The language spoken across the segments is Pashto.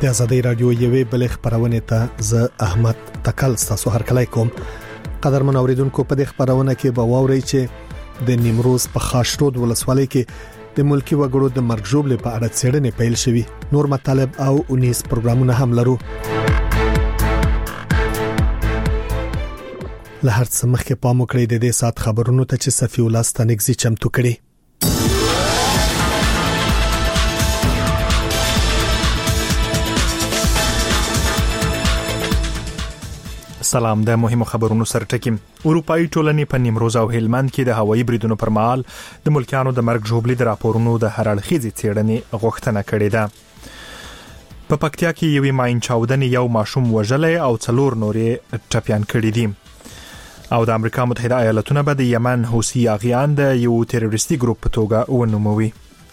د ازادي رادیو یوې بل خبرونه ته ز احمد تکل تاسو هرکلای کوم. قدرمن اوریدونکو په دې خبرونه کې به واوري چې د نیمروز په خاشرود ولسوالۍ کې د ملکی وګړو د مرګ ژوبلې په اړه څېړنې پیل شوې. نور مطالب او 19 پروګرامونه هم لرو. له هر څه مخکې پام وکړئ د دې سات خبرونو ته چې صفی الله ستانګزي چمتو کړي. سلام. د مهمو خبرونو سره ټکیم. اروپאי ټولنې په نیمروز او هلمند کې د هوایي بریدونو پر مهال د ملکیانو د مرګ ژوبلې د راپورونو د هر اړخیزې څېړنې غوښتنه کړې ده. په پکتیا کې یوې ماین چاودنې یو ماشوم وژلې او 4 نورې ټپيان کړي دي. او د امریکا متحده ایالاتونو به د یمن حوثي اغیان د یو تروریستي ګروپ په توګه ونوموي.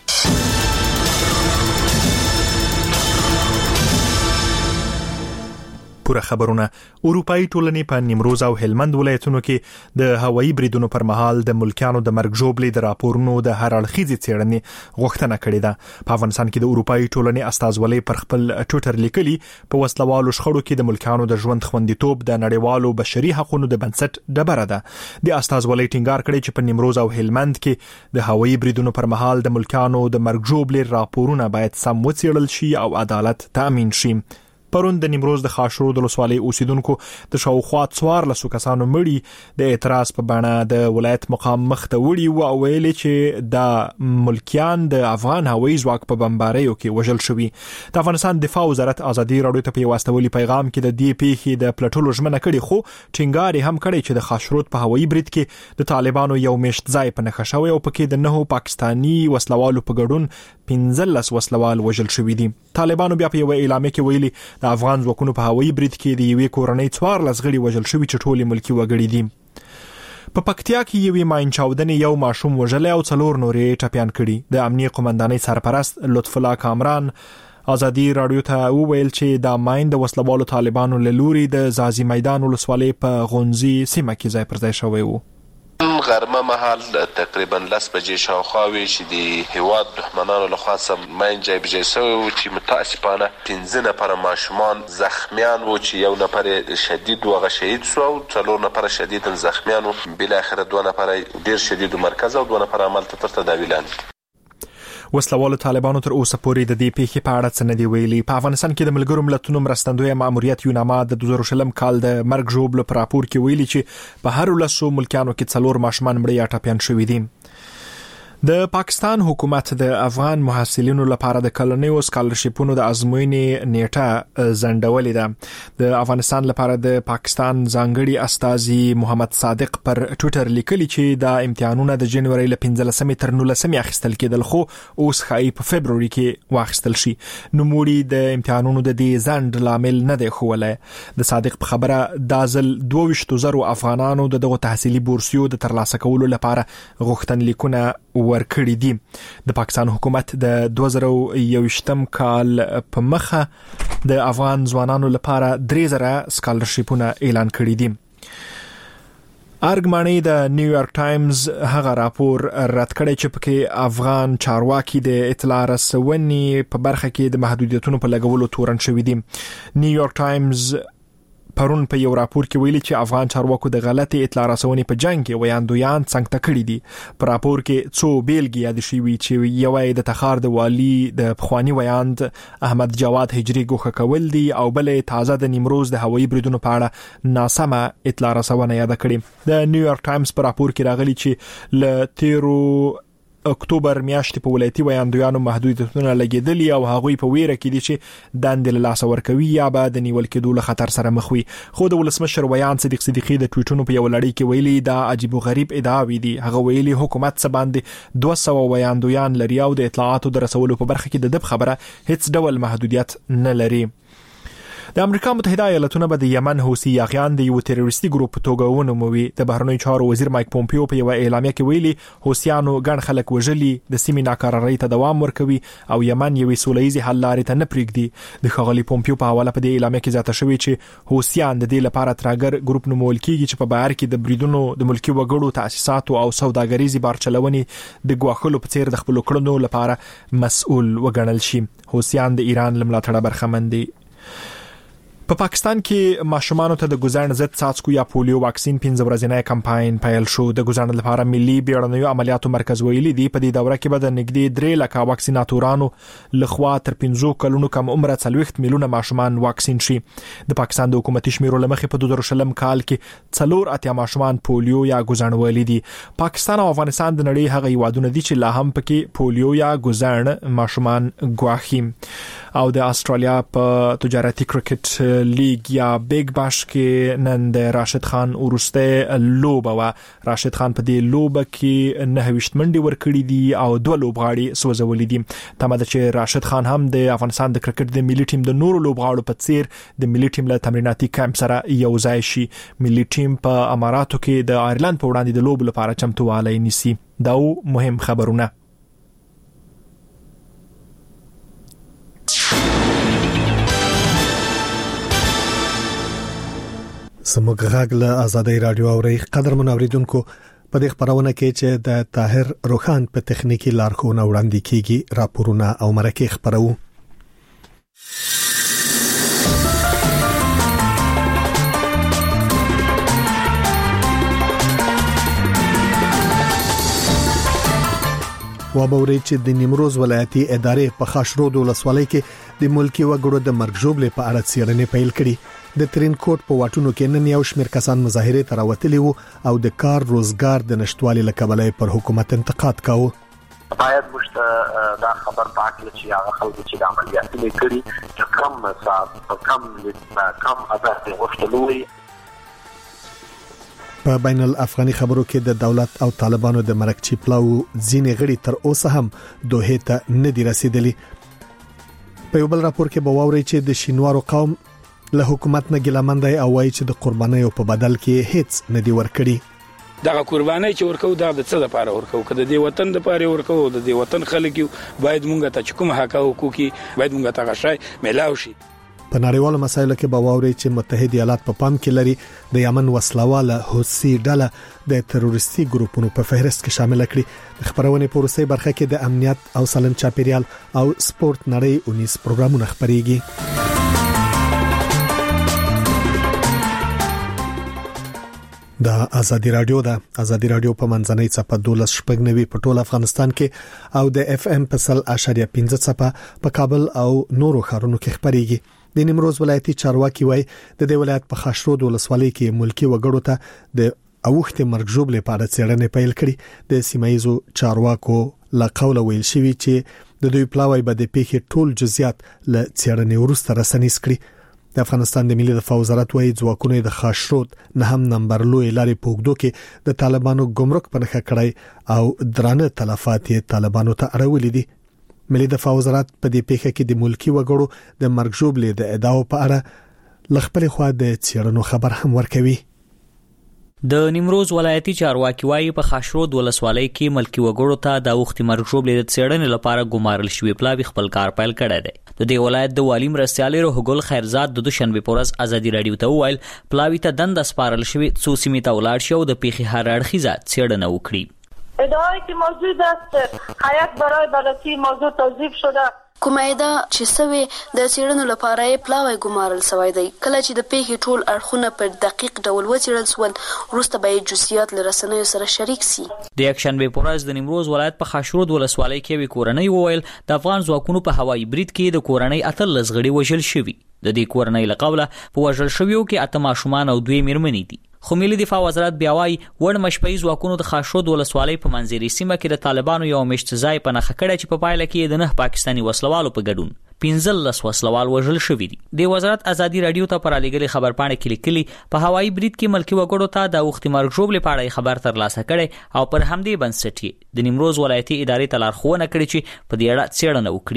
پوره خبرونه. اروپאי ټولنې په نیمروز او هلمند ولایتونو کې د هوایي بریدونو پر مهال د ملکیانو د مرګ ژوبلې د راپورونو د هر اړخیزې څېړنې غوښتنه کړې ده. په افغانستان کې د اروپאי ټولنې استازولۍ پر خپل ټویټر لیکلي په وسلوالو شخړو کې د ملکیانو د ژوند خوندیتوب د نړیوالو بشري حقوقو د بنسټ ډبره ده. د استازولۍ ټینګار کړی چې په نیمروز او هلمند کې د هوایي بریدونو پر مهال د ملکیانو د مرګ ژوبلې راپورونه باید سم وڅېړل شي او عدالت تامین شي. پرون د نیمروز د خاشرود ولسوالۍ اوسیدونکو د شاوخوا 14 کسانو مړي د اعتراض په بڼه د ولایت مقام مخ ته وړي او ویل چې د ملکیان د افغان هوایي ځواک په بمباریو کې وژل شوي. د افغانستان دفاع وزارت ازادي رادیو ته په واستولي پیغام کې د دې پیښې د پلټلو ژمنه کړې، خو ټینګار هم کړی چې د خاشرود په هوایي برید کې د طالبانو یو میشت ځای په نښه شوی او پکې د 9 پاکستانی وسلوالو په ګډون 15 وسلوال وژل شوي دي. طالبانو بیا په یو اعلامیه کې ویلي د افغان ځواکونو په هوایي برید کې د یوې کورنۍ 14 غړي وژل شوي چې ټول ملکی وګړي دي. په پکتیا کې یوې ماین چاودنې یو ماشوم وژل او 4 نورې ټپيان کړي. د امنیه قومندانۍ سرپرست لطف الله کامران ازادي رادیو ته وویل چې دا ماین د وسلوالو طالبانو له لوري د زازي میدان ولسوالۍ په غونزي سیمه کې ځای پر ځای شوی و. غرمه مهال تقریبا 10 بجې شاوخوا چې د هیواد دښمنانو لخوا سم ماین جای بجای سوی و چې متاسفانه 15 نفر ماشومان زخمیان و چې یو نفر شدید و شهید شو او 4 نفر شدید زخمیان و بل اخر 2 نفر ډیر شدید مرکز او 2 نفر عمل تر تداوی لاندې. وسلوالو طالبانو تر اوسه پورې د دې پیښې په اړه څه نه دی ویلي. په افغانستان کې د ملګرو ملتونو مرستندوی ماموریت یوناما د 2020 کال د مرګ ژوبلو پر راپور کې ویلي چې په هر 10 ملکانو کې 4 ماشومان مړه یا ټپيان شوي دي. د پاکستان حکومت د افغان محصلینو لپاره د کلنیو سکالرشیپونو د ازموینې نیټه ځنډولې ده. د افغانستان لپاره د پاکستان ځانګړي استازي محمد صادق پر ټویټر لیکلي چې د امتحانونو د جنوري ل 15 تر 19 اخیستل کېدل، خو اوس خای په فبرवरी کې واخیستل شي. نوموړي د امتحانونو د دې ځنډ لامل نه دی ښوولی. د صادق په خبره دا ځل 22,000 افغانانو دغه تحصیلي بورسیو د ترلاسه کولو لپاره غوښتنلیکونه ورکړي دي. د پاکستان حکومت د 2021 کال په مخه د افغان ځوانانو لپاره 3,000 سکالرشیپونه اعلان کړي دي. ارګمانی د نیویارک ټایمز هغه راپور رد کړی چې پکې افغان چارواکي د اطلاع رسونې په برخه کې د محدودیتونو په لګولو تورن شوي دي. نیویارک ټایمز پرون په یو راپور کې ویلي چې افغان چارواکو د غلطي اطلاع رسونې په جنگ کې ویاندویان څنګه کړی دي. په راپور کې څو بیلګې یاد شوي چې یو د تخار د والی د پخوانی ویاند احمد جواد هجری ګوښه کول دي او بلې تازه د نیمروز د هوایي بریدونو په اړه ناسمه اطلاع رسونه یاد کړي. د نیویارک ټایمز په راپور کې راغلي چې ل 13 اکتوبر میاشتې په ولایتي ویاندویانو محدودیتونه لګیدلي او هغوی په ویره کې دي چې دندې له لاسه ورکوي یا به د نیول کېدو له خطر سره مخ وي. خو د ولسمشر ویان صدیق صدیقی د ټویټونو په یو لړۍ کې ویلي دا عجیب و غریب ادعاوې دي. هغه ویلي حکومت څه باندې 200 ویاندویان لري او د اطلاعاتو د رسولو په برخه کې د خبره هیڅ ډول محدودیت نه لري. د امریکا متحده ایالاتونه به د یمن حوثي یاغیان د یو تروریستي ګروپ په توګه ونوموي. د بهرنیو چارو وزیر مایک پومپیو په یو اعلامیه کې ویلي حوثیانو ګڼ خلک وژلي، د سیمې ناکرارۍ ته دوام ورکوي او یمن یوې سولهییزې حل لارې ته نه پرېږدي. د ښاغلي پومپیو په حواله په دې اعلامیه کې زیاته شوې چې حوثیان د دې لپاره تراګر ګروپ نومول کیږي چې په بهر کې د بریدونو د ملکی وګړو تاسیساتو او سوداګریزي بارچلونې د ګواښلو په څیر د خپل کړنو لپاره مسؤل وګڼل شي. حوثیان د ایران له ملاتړه برخمن دي. په پاکستان کې ماشومانو ته د ګزړن ضد څاڅکو یا پولیو واکسین 15 ورځنی کمپاین پیل شو. د ګزړن لپاره ملي بیړنیو عملیاتو مرکز ویلي دی په دې دوره کې به د نږدې 3 لک واکسیناتورانو لخوا تر 15 کلونو کم عمره 40 میلیونه ماشومان واکسین شي. د پاکستان د حکومتي شمیرو لمخې په 2000 کال کې 4 ماشومان پولیو یا ګزړن ویلي دي. پاکستان او افغانستان د نړۍ هغه هیوادونه دي چې لا هم پکې پولیو یا ګزړن ماشومان ګواښي. او د استرالیا په تجارتي کرکټ لیگ یا بیگ باش کې نن د راشد خان ورسته لوبه و. راشد خان په دې لوبه کې 9 منډي ورکړي دي او 2 لوبغاړي سوځولې دي. تمه ده چې راشد خان هم د افغانستان د کرکټ د ملي ټیم د نورو لوبغاړو په څیر د ملي ټیم له تمریناتي کمپ سره یو ځای شي. ملي ټیم په اماراتو کې د آیرلند په وړاندې د لوب لپاره چمتووالی نیسي. دا مهم خبرونه. سموږ غږ له آزادۍ رادیو اوري. قدر منوریدونکو په دې خبرونه کې چې د طاهر روخان په تخنیکی لارښوونه وړاندې کیږي راپورونه او مرکه خبرو. وابوري چې د نیمروز ولایتي ادارې په خاشرود ولسوالۍ کې د ملکی وګړو د مرګ ژوبلې په اړه څېړنې پیل کړې. د ترینکوټ په واټونو کې نن یو شمېر کسان مظاهره ته راوتلي وو او د کار روزګار د نشټوالي لکبلې پر حکومت انتقاد کاوه. باید مشته دا خبر پاکل چې هغه خلک چې د عملیات لیکلي چې کم عدد غوښتلوي. په بین الافغاني خبرو کې د دولت او طالبانو د مرکچی پلاو ځینې غړي تر اوسه هم دوه ته نه دي رسیدلي. په یو بل راپور کې به واوري چې د شینوارو قوم له حکومت نه ګیلمندای او وایي چې د قربانۍ په بدل کې هیڅ نه دی ورکړي. دغه قربانۍ چې ورکو دا د څه لپاره ورکو؟ کله د وطن لپاره ورکو، د وطن خلک باید مونږ ته کوم حق او حقوقي باید مونږ ته غشای ملاو شي. په نړیوالو مسایلو کې به واوري چې متحده ایالات په پام کې لري د یمن وسلواله حوثي ډله د تروریستي ګروپونو په فهرست کې شامل کړي. د خبرونه په روسي برخه کې د امنیت او سالم چاپیریال او سپورت نړۍ 19 پروګرامونه خبريږي. دا ازادي رادیو په منځنۍ صفه 12.9 په ټول افغانستان کې او د اف ام په 100.15 صفه په کابل او نورو ښارونو کې خبريږي. د نیمروز ولایتي چارواکي وای د دې ولایت په خاشرود ولسوالۍ کې ملکی وګړو ته د اوخت مرګ ژوبلې په اړه څېړنې پیل کړې. د سیمایزو چارواکو لا قول ویل شوی چې د دوی پلاوی به د پیښې ټول جزئیات ل څېړنې ورسته رسنیز کړي. د افغانستان د ملي دفاع وزارت وايي ځواکونه د خاشرود نه هم نمبر لوی لارې پوګدو کې د طالبانو ګمرک په نخښه کړای او درانه تلفات یې طالبانو ته اړولې دي. ملي دفاع وزارت په دې پیښه کې د ملکی وګړو د مرګ ژوبلې د ادعاو په اړه لخپل خوا د څېړنو خبر هم ورکوي. د نیمروز ولایتي چارواکي وايي په خاشرود ولسوالۍ کې ملکی وګړو ته د وخت مرګ ژوبلې د څېړنې لپاره ګمارل شوی پلاوی خپل کار پیل کړی دی. د دې ولایت د والی مرستيالي روحګل خیرزاد د دوشنبه پورز ازادي رادیو ته ویل پلاوی ته دند سپارل شوی څو سیمې ته ولاړ شو د پیښې هر اړخیزه څېړنه وکړي. ادعایی که موجود است هیئت برای بررسی موضوع توظیف شده کومه ادعا چې سوي د څېړنو لپاره پلاوی ګمارل شوی دی. کله چې د پیښې ټول اړخونه په دقیق ډول وڅېړل شول وروسته به جزئیات له رسنیو سره شریک شي. د یکشنبه پورز د نیمروز ولایت په خاشرود ولسوالۍ کې وی کورنۍ وویل د افغان ځواکونو په هوایي برید کې د کورنۍ اتل لزغړي وژل شوی. د دې کورنۍ له قبله په وژل شویو کې 8 ماشومان او 2 میرمنې دي. خو ملي دفاع وزارت بیا وايي وړ مشپۍ ځواکونو د خاشرود ولسوالۍ په منځري سیمه کې د طالبانو یو مشت ځای په نخښه کړی چې په پایله کې د 9 پاکستاني وسلوالو په ګډون 15 وسلوال وژل شوی دي. د وزارت ازادي رادیو ته پر لګلې خبرپاڼه کې لیکلي په هوایي برید کې ملکی وګړو ته د وخت مرګ ژوبلې په اړه خبر ترلاسه کړي او پر همدې بنسټ د نیمروز ولایتي ادارې ته لارښوونه کړې چې په دې اړه څېړنه وکړي.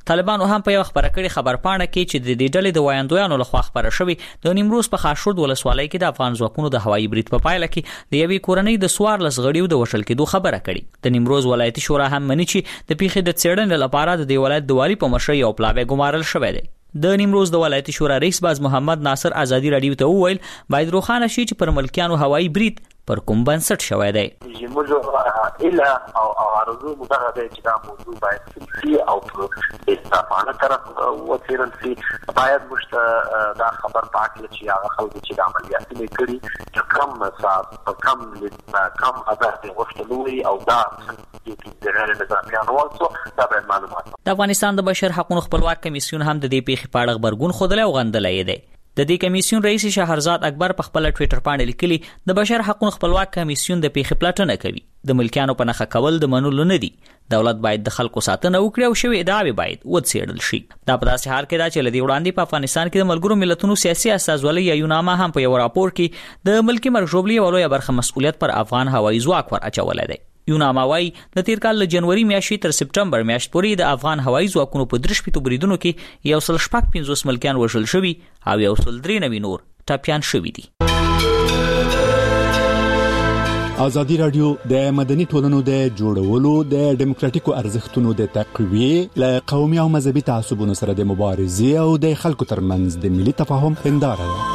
طالبانو هم په یو خبره کړي خبرپاڼه کې چې د دې ډلې د وایندویانو لخوا خبره شوې د نیمروز په خاشرود ولسوالۍ کې د افغان ځواکونو د هوایي برید په پایله کې د یوې کورنۍ د 14 غړیو د وشل کېدو خبره کړي. د نیمروز ولایتي شورا هم مني چې د پیښې د څېړنې لپاره د دې ولایت د والي په مشرۍ یو پلاوی ګمارل شوی دی. د نیمروز د ولایتي شورا رئیس باز محمد ناصر ازادي رادیو ته وویل باید روښانه شي چې پر ملکیانو هوایي برید پر کوم بنسټ شوی دی. زموږ اله او ارزو مدغه دی چې دا موضوع باید سي او په استفاده طرف وڅېړل شي. باید موږ دا خبر پاکل چې هغه خلک چې د عملیات کړي چې کم عدد غوښتلوي او دا د غیر نظامیانو وڅو دا باید معلومات. د افغانستان د بشر حقوقو خپلواک کمیسیون هم د دې پیښې په اړه خبرګون خوده او غندلې دی. د دې کمیسیون رئیس شهرزاد اکبر په خپل ټوئیټر باندې لیکلي د بشر حقوقو خپلواک کمیسیون د پیښې پلټنه کوي. د ملکیانو په نخښه کول د منلو نه دي. دولت باید د خلکو ساتنه وکړي او شوی ادعاوې باید وڅېړل شي. دا په داسې حال کې دا چې لدی وړاندې په افغانستان کې د ملګرو ملتونو سیاسي استازولۍ یا یوناما هم په یو راپور کې د ملکی مرجوبلي ولوي برخه مسؤلیت پر افغان هوایي ځواک ور اچولای دی. یوناما وايي د تیر کال له جنوري میاشتې تر سپټمبر میاشت پورې د افغان هوایي ځواکونو په 3 بریدونو کې 150 ملکیان وژل شوي او 193 نور ټپيان شوي دي. ازادي رادیو د مدني ټولنو د جوړولو د ډیموکراتیکو ارزښتونو د تقویه له قومي او مذهبي تعصبونو سره د مبارزې او د خلکو ترمنځ د ملي تفاهم هنداره ده.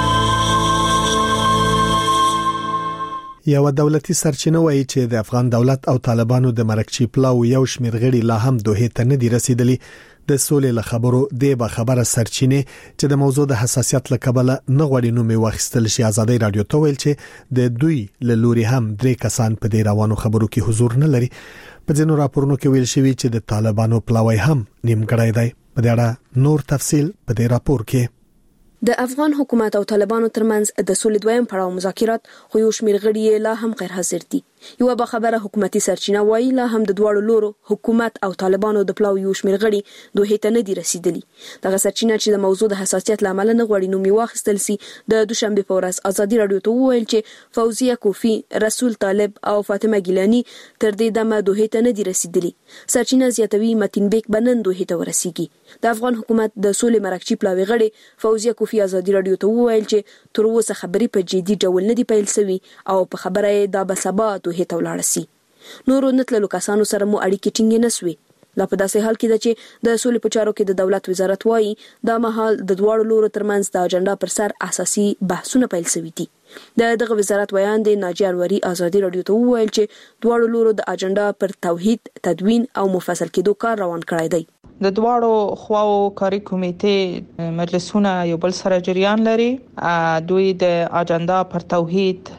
یو دولتي سرچینه وایي چې د افغان دولت او طالبانو د مرکچی پلاو یو شمیر غړي لا هم دوه ته نه دي رسیدلي. د سولې له خبرو د به خبره سرچینه چې د موضوع د حساسیت لکبله نه غوړي نو می واخستل شي. ازادي رادیو ته ویل چې د دوی له لوري هم 3 کسان په دې روانو خبرو کې حضور نه لري. په ځینو راپورونو کې ویل شوی چې د طالبانو پلاوی هم نیمګړی دی. په دې اړه نور تفصیل په دې راپور کې. د افغان حکومت او طالبانو ترمنځ د سولې دویم پړاو مذاکرات خو یو شمیر غړي لا هم غیر حاضر دي. یو به خبره حکومتي سرچینه وایي لا هم د دوړو لورو حکومت او طالبانو د پلاو یو شمیر غړي دوه ته نه دي رسیدلي. دغه سرچینه چې د موضوع د حساسیت لامل نه غوړي نو می واخستل سي. د دوشنبه په ورځ ازادي رادیو ته وویل چې فوزیه کوفی، رسول طالب او فاطمه ګیلانی تر دې دمه دوه ته نه دي رسیدلي. سرچینه زیاتوي متین بیگ بنن دوه ته ورسیږي. د افغان حکومت د سولې مرکچی پلاوی غړي فوزیه کوفی ازادي رادیو ته وویل چې تر اوسه خبرې په جدي ډول نه دی پیل شوی او په خبره دا به سبا دوه ته ولاړ شي. نورو نتللو کسانو سره مو اړیکې ټینګې نه سوي. لا په داسې حال کې ده چې د سولې په چارو کې د دولت وزارت وایي دا مهال د دوړو لورو ترمنځ د اجنډا پر سر اساسي بحثونه پیل شوي دي. دغه وزارت ویان دی ناجی انوري ازادي رادیو ته وویل چې دوړو لورو د اجنډا پر توحید، تدوین او مفصل کېدو کار روان کړی دی. د دواړو خواو کاری کمیټې مجلسونه یو بل سره جریان لري. دوی د اجنډا پر توحید،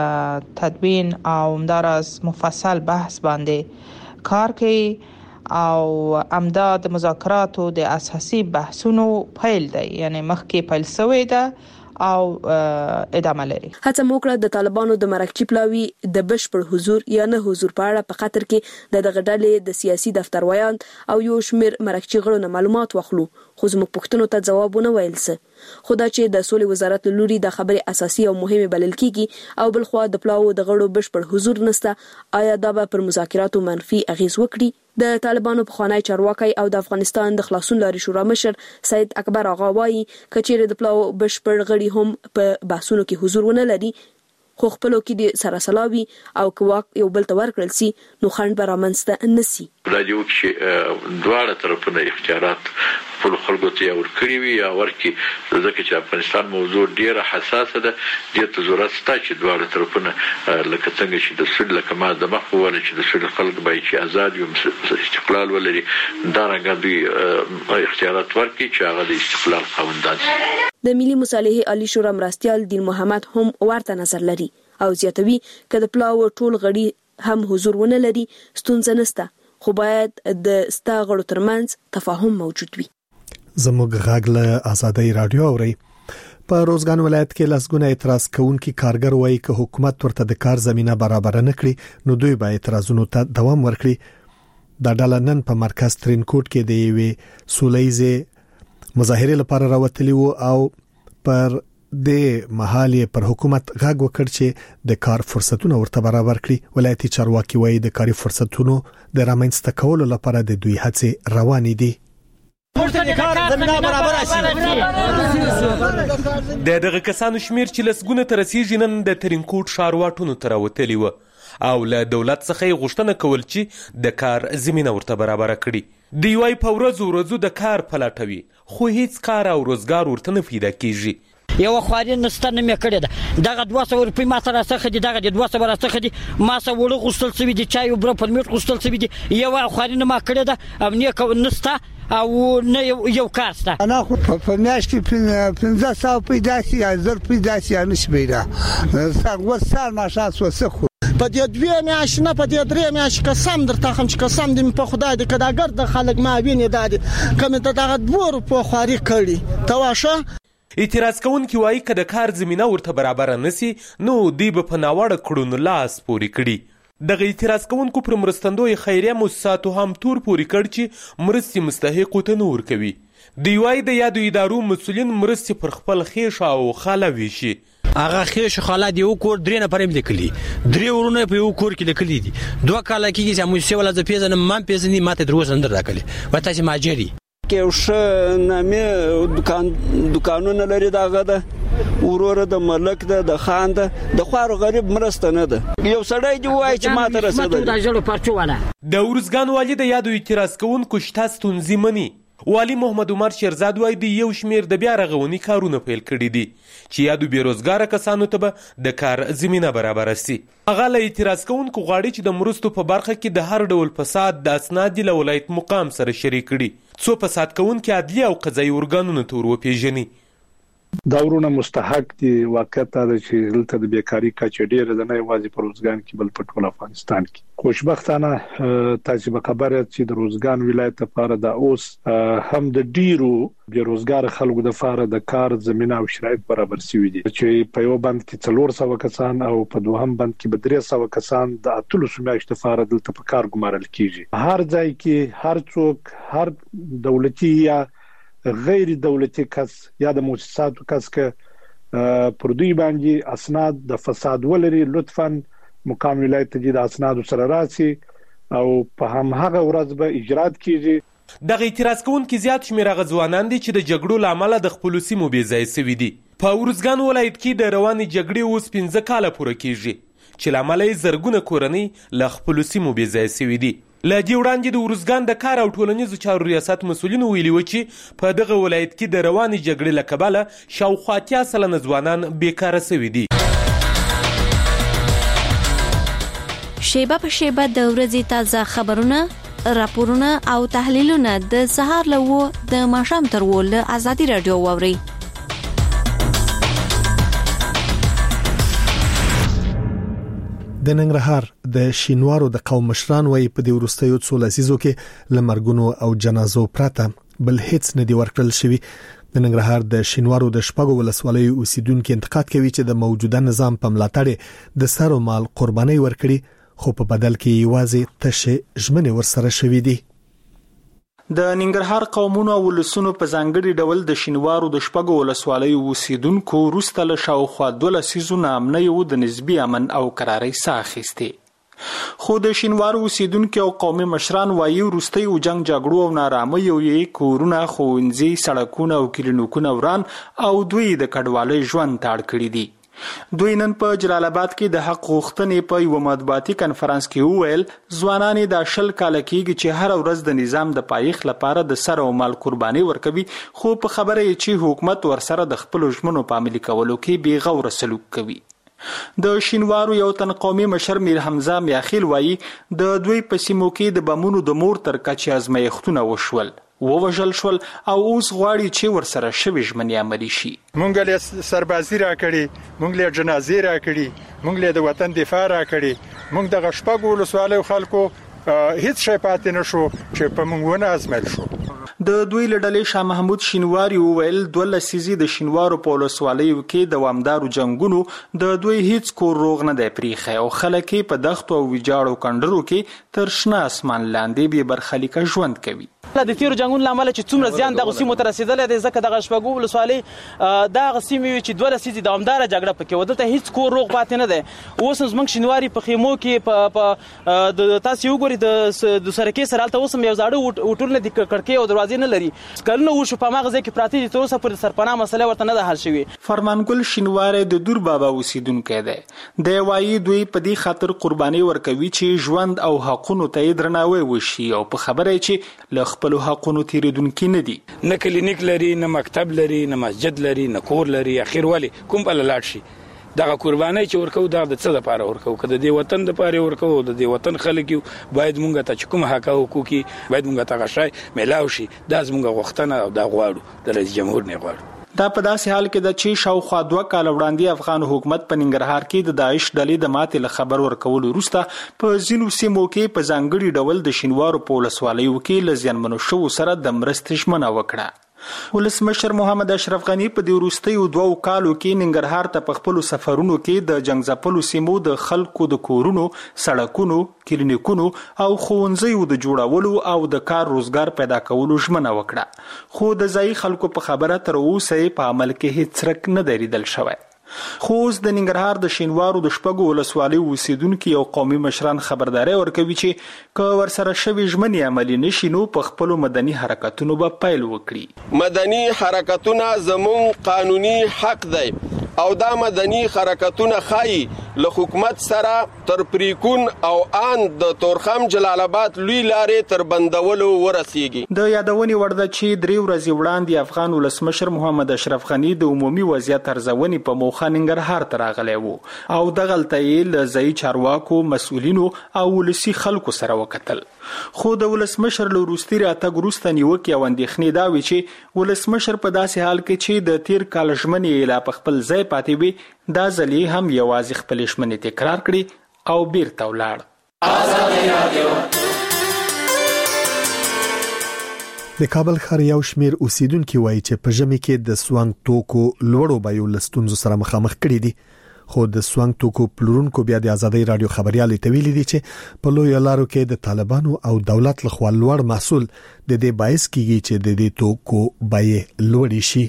تدوین او همدارس مفصل بحث باندې کار کوي او امدا د مذاکراتو د اساسي بحثونو پیل دی، یعنی مخکې پیل شوی ده او ادامه لري. هڅه موکړه د طالبانو د مرکچی پلاوی د بشپړ حضور یا نه حضور په اړه په خاطر کې د دغه ډلې د سیاسي دفتر ویان او یو شمیر مرکچی غړو نه معلومات واخلو، خو زموږ پوښتنو ته ځوابونه ویل څه. خو دا چې د سولې وزارت لوري د خبرې اساسي او مهمه بلل کیږي او بلخوا د پلاو د غړو بشپړ حضور نسته، آیا دا به پر مذاکراتو منفي اغیز وکړي؟ د طالبانو پخوانی چارواکي او د افغانستان د خلاصون لارې شورا مشر سید اکبر آغا وایي کچېره د پلاو بشپړ غړي هم په بحثونو کې حضور ونه لري خو خپلو کې د سره سلاوي او کواک یو بل ته ورکړل سي نو خنډ به رامنځته نشي. راځي چې دواړه طرفونه اختیارات خپل خلکو ته ورکړي وي یا ورکي، ځکه چې افغانستان موضوع ډیره حساسه ده. د ته ضرورت شته چې دواړه طرفونه لکه څنګه چې د سولې لکه ما د مخ وله چې د سولې خلک باید چې آزاد او استقلال ولري، دا رنګ دوی اختیارات ورکړي چې هغه د استقلال خاوندان شي. د ملي مصالحې عالی شورا مرستیال دین محمد هم ورته نظر لري او زیاتوي کله پلاو ټول غړي هم حضور ونه لري ستونزه نشته، خو باید د ستاغړو ترمنځ تفاهم موجود وي. زموږ غږ له ازادي رادیو اوري. په روزګان ولایت کې لسګونه اعتراض کوونکي کارګر وایي چې حکومت ورته د کار زمينه برابر نه کړي نو دوی به اعتراضونو ته دوام ورکړي. د ډاله نن په مرکز ترینکوټ کې د یوې سولېزه مظاهره لپاره راوتلی وو او پر د محلي پر حکومت غږ وکړ چې د کار فرصتونه ورته برابر کړي. ولایتي چارواکي وایي د کاري فرصتونو د رامنځته کولو لپاره د دوی هڅې روانې دي. دغه کسانو شمیر چې لسګونه تر رسیږي نن د ترینکوټ ښارواټونو ته راوتلي و او له دولت څخه یې غوښتنه کول چې د کار زمینه ورته برابره کړي. دوی وايي په ورځو د کار پلټوي خو هیڅ کار او روزګار ورته نه پیدا کیږي. یو خواري نستنه مې کړې ده دغه 200 روپۍ ما سره څخه دي دغه 200 بر څخه دي ما سره وړو غوستل سوي دي چای او بر پرمیټ غوستل سوي دي یو خواري نه ما کړې ده امنیه کو نستا او نه یو کارسته انا خو په میاش کې 1500 پیدا سي 1000 پیدا سي نش پیدا څنګه سال ما شاس وسخو په دې دوه میاش نه په دې درې میاش قسم درته هم چې قسم دې په خدای دې کداګر د خلک ما ویني دادي کوم ته دغه 2 روپو خواري کړی تواشه. اعتراض کوونکي وایي که د کار زمینه ورته برابره نسی نو دوی به په ناوړه کړنو لاس پورې کړي. دغه اعتراض کوونکو پر مرستندوی خیریه مؤسساتو هم تور پورې کړ چې مرستې مستحقو ته نه ورکوي. دوی وایي د یادو ادارو مسؤلین مرستې پر خپل خیش او خاله ویشي. هغه خیش خاله دی یو کور 3 نفر هم لیکلي 3 ورونه په یو کور کې لیکلي دي 2 کاله کېږي چې موږ ولا ز پیژنم ما پیژنې ماته دروځ اندر راکلي و تاسو ماجری کې وشه نامې دکانونه لري داغه ده وروره د ملک ده د خان ده د خوارو غریب مرسته نه ده یو سړی دی وای چې ماته رسېده د ورزګان والي د یادو اعتراض کوونکو شته ستونزې مني. والی محمد عمر شیرزاد وایي د یو شمیر د بیا رغونې کارونه پیل کړي دي چې یادو بیروزګاره کسانو ته به د کار زمینه برابره سي. هغه له اعتراض کوونکو غواړي چې د مرستو په برخه کې د هر ډول فساد د اسناد له ولایت مقام سره شریک کړي څو فساد کوونکي عدلیه او قضایي ارګانونو ته وروپېژني. دا ورونه مستحق دي. واقعیت دا چې دلته د بیکاری کچه ډیره ده نه یوازې په روزګان کې بل په ټول افغانستان کې. خوشبختانه تاسو به خبره چې د روزګان ولایت لپاره د اوس هم د ډیرو بیروزګار خلکو د لپاره د کار زمينه او شرایط برابر شوي دي چې په یو بند کې 400 کسان او په دوهم بند کې 300 کسان د اتلو میاشتې لپاره دلته په کار ګمارل کیږي. هر ځای کې هر څوک هر دولتي یا غیر دولتي کس یا د مؤسساتو کس که پر دوی باندې اسناد د فساد ولري لطفاً مقام ولایت ته د اسناد سره راسي او په هم هغه ورځ به اجرات کیږي. دغه اعتراض کوونکي زیات شمېر غزوانان دي چې د جګړو لامل د خپل سیمو بې ځای شوي دي. په ورزګان ولایت کې د رواني جګړې اوس 15 کاله پوره کیږي چې لامل یې زرګونه کورنۍ له خپل سیمو بې ځای شوي دي. له دې وړاندې د ورزګان د کار او ټولنیزو چارو ریاست مسؤلینو ویلي و چې په دغه ولایت کې د رواني جګړې له کبله شاوخوا 80% ځوانان بیکاره شوي دي. شیبه په شیبه د ورځې تازه خبرونه، راپورونه او تحلیلونه د سهار له و د ماښام تر و له ازادي رادیو واوري. د ننګرهار د شینوارو د قوم مشران وایي په دې ورستیو څو لسیزو کې لمرګونو او جنازو پرته بل هیڅ نه دی ورکړل شوی. د ننګرهار د شینوارو د شپږو ولسوالیو اوسیدونکو انتقاد کوي چې د موجوده نظام په ملاتړ د سر او مال قرباني ورکړي خو په بدل کې یوازې تشه ژمنې ورسره شوې دي. د ننګرهار قومونو او ولسونو په ځانګړي ډول د شینوارو د شپږو ولسوالیو اوسیدونکو وروسته له شاوخوا 2 لسیزو نامنه یو د نسبی امن او قرارۍ ساخسته. خو د شینوارو اوسیدونکو او قومي مشران وایي وروستي او جنگ جګړو او نارامۍ یې کورونه خوندزي سړکونه او کلینیکونه وران او دوی د کډوالۍ ژوند تاړ کړی دي. دوی نن په جلال آباد کې د حق غوښتنې په یو مطبوعاتي کانفرنس کې وویل ځوانان د 10 کال کېږي چې هر ورځ د نظام د پایښت لپاره د سر او مال قرباني ورکوي خو په خبره یې چې حکومت ورسره د خپل ژمنو په عملي کولو کې بې غور سلوک کوي. د شینوارو یو تن قومي مشر میر حمزه میاخیل وایي د دوی په سیمو کې د بمونو د مور تر کچې ازمایښتونه وشول ووژل شول او اوس غواړي چې ورسره شوي ژمنې عملي شي. مونږ له سربازي راکړي، مونږ له جنازې راکړي، مونږ له د وطن دفاع راکړي، مونږ د غشپګو ولسوالیو خلکو هیڅ شی پاتې نشو چې په مونږ ونه ازمل شو. د دوی لړلې شاه محمود شینواری وویل 2 لسیزې د شینوارو په ولسوالیو کې دوامدارو جنگونو د دوی هیڅ کور روغ نه دی پریخي او خلک په دښتو او ویجاړو کندرو کې تر شنه اسمان لاندې به برخلیک ژوند کوي. د تیرو جنگونو لامل چې څومره زیان دغه سیمو ته رسیدلی دی ځکه دغه شپږو ولسوالۍ دغه سیمې چې 2 لسیزې دوامداره جګړه پکې وه دلته هیڅ کور روغ پاتې نه دی. اوس هم زموږ شینواري په خیمو کې تاسې وګورئ د سرکې سره هلته اوس هم یو زاړه هوټلونه دي کړکۍ او دروازې نه لري. کلونه وشو په هماغه ځای کې پراته دي تر اوسه پورې سرپناه مسله ورته نه ده حل شوې. فرمانګل شینواری د دور بابا اوسیدونکی دی. د وایي دوی په دې خاطر قرباني ورکوي چې ژوند او حقونو ته درناوی وشي او په خبره چې له خپل حقونو تیریدونکي نه دي. نه کلینیک لري، نه مکتب لري، نه مسجد لري، نه کور لري. اخر ولی کوم بل لاړ شي دغه قرباني چې ورکو دا د څه لپاره ورکو؟ که د دې وطن لپاره ورکو، د دې وطن خلک یو باید مونږ ته چې کوم حق او حقوق باید مونږ ته غشای ملاو شي. دا زموږ غوښتنه او دا غواړو د رئیس جمهور نه غواړو. دا په داسې حال کې د چې شاوخوا 2 کال وړاندې افغان حکومت په ننګرهار کې د داعش ډلې د ماتې له خبر ورکولو وروسته په ځینو سیمو کې په ځانګړي ډول د شینوارو په ولسوالیو کې له زیانمنو شوو سره د مرستې ژمنه وکړه. ولسمشر محمد اشرف غنی په دې وروستیو 2 کالو کې ننګرهار ته په خپل سفرونو کې د جنگ ځپلو سیمو د خلکو د کورونو، سړکونو، کلینیکونو او ښوونځیو د جوړولو او د کار روزګار پیدا کولو ژمنه وکړه. خو د ځایي خلکو په خبره تر اوسه په عمل کې هیڅ څرک نه دی لیدل شوی. خو اوس د ننګرهار د شینوارو د شپږو ولسوالیو اوسیدونکي او قومي مشران خبرداري ورکوي چې که ورسره شوي ژمنې عملي نشي نو په خپلو مدني حرکتونو به پیل وکړي. مدني حرکتونه زموږ قانوني حق دی او دا مدني حرکتونه ښایي له حکومت سره تر پریکون او آن د تورخم جلال آباد لوی لارې تر بندولو ورسیږي. د یادونې وړ ده چې 3 ورځې وړاندې افغان ولسمشر محمد اشرف غنی د عمومي وضعیت ارزونې په موخه ننګرهار ته راغلی و او دغلته یې له ځایي چارواکو، مسؤلینو او ولسي خلکو سره وکتل. خو د ولسمشر له وروستي راتګ وروسته نیوکې او اندېښنې دا وي چې ولسمشر په داسې حال کې چې د تیر کال ژمنې لا په خپل ځای پاتې وي دا ځل یې هم یوازې خپلې ژمنې تکرار کړي او بیرته ولاړ. د کابل ښار یو شمیر اوسیدونکو وایي چې په ژمي کې د سوانګ توکو لوړو بیو له ستونزو سره مخامخ کړي دي. خو د سوانګ توکو پلورونکو بیا د ازادۍ رادیو خبريالي ته ویلي دي چې په لوی لارو کې د طالبانو او دولت لخوا لوړ محصول د دې باعث کیږي چې د دې توکو بیې لوړې شي.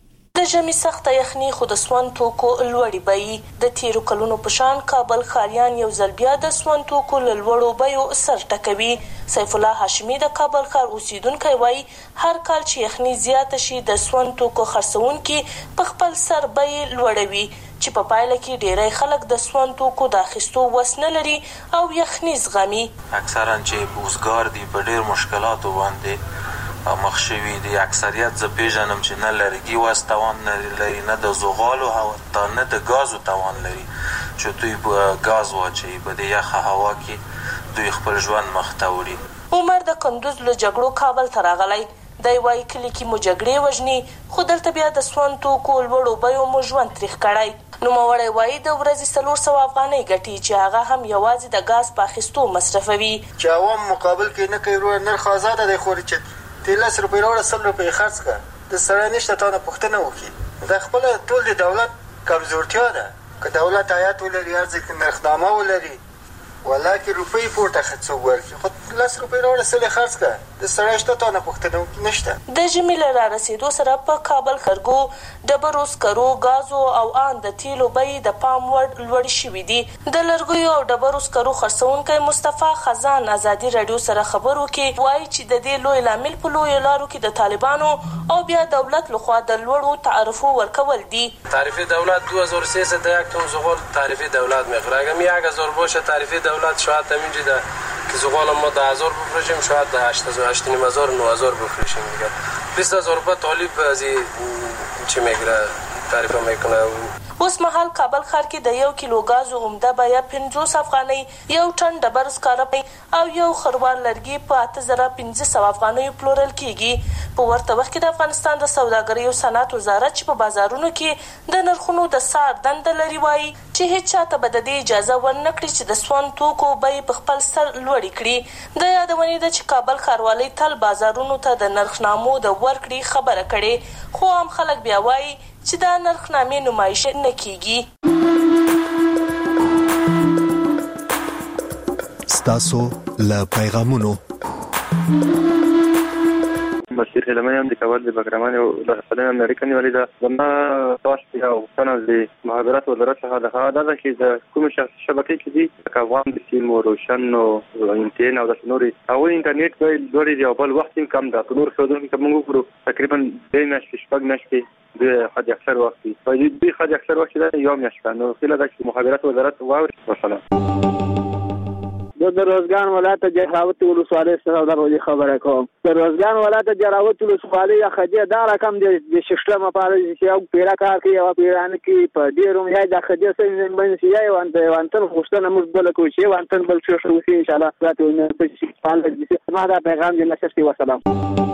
د ژمي سخته یخني خو د سوان توکو لوړې بیې د تیرو کلونو په شان کابل ښاریان یو ځل بیا د سوان توکو له لوړو بیو سر ټکوي. سیف الله هاشمي د کابل ښار اوسیدونکی وایي هر کال چې یخني زیاته شي د سوان توکو خرڅونکي په خپل سر بیې لوړوي چې په پایله کې ډیری خلک د سوان توکو د اخیستو وس نه لري او یخني زغمي. اکثرا چې بوزګار دي په ډیر مشکلاتو باندې مخ شوي دي. اکثریت زه پیژنم چې نه لرګي وس توان نه لري، نه د زغالو او نه د ګازو توان لري چې دوی په ګاز واچوي په دې یخه هوا کې دوی خپل ژوند مخ ته وړي. عمر د کندوز له جګړو کابل ته راغلی. دی وایي کلي کې مو جګړې وژني خو دلته بیا د سوان توکو لوړو بیو مو ژوند تریخ کړی. نوموړی وایي د ورځې 400 افغانۍ ګټي چې هغه هم یوازې د ګاز په اخیستو مصرفوي. چې عوام مقابل کې نه کوي نرخ آزاده دی خو چې 10 روپۍ راوړه 100 روپۍ خرڅ کړه د سړی نشته تا نه پوښتنه وکړي. دا خپله ټول د دولت کمزورتیا ده. که دولت عایت ولري هر ځای کې نرخنامه ولري ولکه روپۍ پورته څوک ورکړي خو 10 روپۍ راوړه 100 خرڅ کړه د سړی شته تا نه پوښتنه وکړي نشته. د ژمي له رارسېدو سره په کابل خرګو ډبرو سکرو ګازو او ان د تیلو بیې د پام وړ لوړې شوي دي. د لرګیو او ډبرو سکرو خرڅونکی مصطفی خزان ازادي رادیو سره خبرو کې وایي چې د دې لوی لامل په لوی لارو کې د طالبانو او بیا دولت لخوا د لوړو تعرفو ورکول دي. تعرفه دولت 2300 یک تن زغال تعرفه دولت میخوره. اگه 1000 باشه تعرفه دولت شاید همینجوری ده که زغال ما 10000 بفروشیم شاید 8000 9000 بفروشیم دیگه 20000 روپये طالب از چی میگیره تعرفه میکنه. اوس مهال کابل ښار کې د 1 کیلو ګازو عمده بیه 50 افغانۍ، یو ټن ډبر سکاره او یو خروار لرګي په 8500 افغانۍ پلورل کیږي. په ورته وخت کې د افغانستان د سوداګرۍ او صنعت وزارت چې په بازارونو کې د نرخونو د سار دنده لري وایي چې هیڅ چاته به د دې اجازه ورنکړي چې د سوان توکو بیې په خپل سر لوړې کړي. د یادونې ده چې کابل ښاروالۍ تل بازارونو ته د نرخنامو د ورکړې خبره کړې خو عام خلک بیا وایي چې دا نرخنامې نمایش نه کیږي. ستاسو له پیغامونو وزیر هلمند هم د کابل د بګرامانه او د خدای امریکا نیولې ده زما تاسو یو څنګه د مخابرات وزارت څخه د هغه چې د کوم شبکې کې دي کوم د سیمو روشن او انټرنیټ او د نوري او انټرنیټ په لوري دی او بل وخت کم ده په نور څه کوم وګورو تقریبا 2 میاشتې شپږ میاشتې د حد اکثر وخت په دې حد اکثر وخت دا یو میاشت نو خلک د مخابرات وزارت واوري مثلا د روزګان ولایت جراوت ولسوالۍ سره د خبره کوم د روزګان ولایت جراوت ولسوالۍ خدای دا رقم د سیستم لپاره چې یو پیرا کار کوي او پیران کې په ډیرو یا د خدای سره باندې یې وانته خوشته موږ بل کوو چې وانته بل څه شو ان شاء الله راتلو په فعال دي ما دا پیغام دې نشي وسلام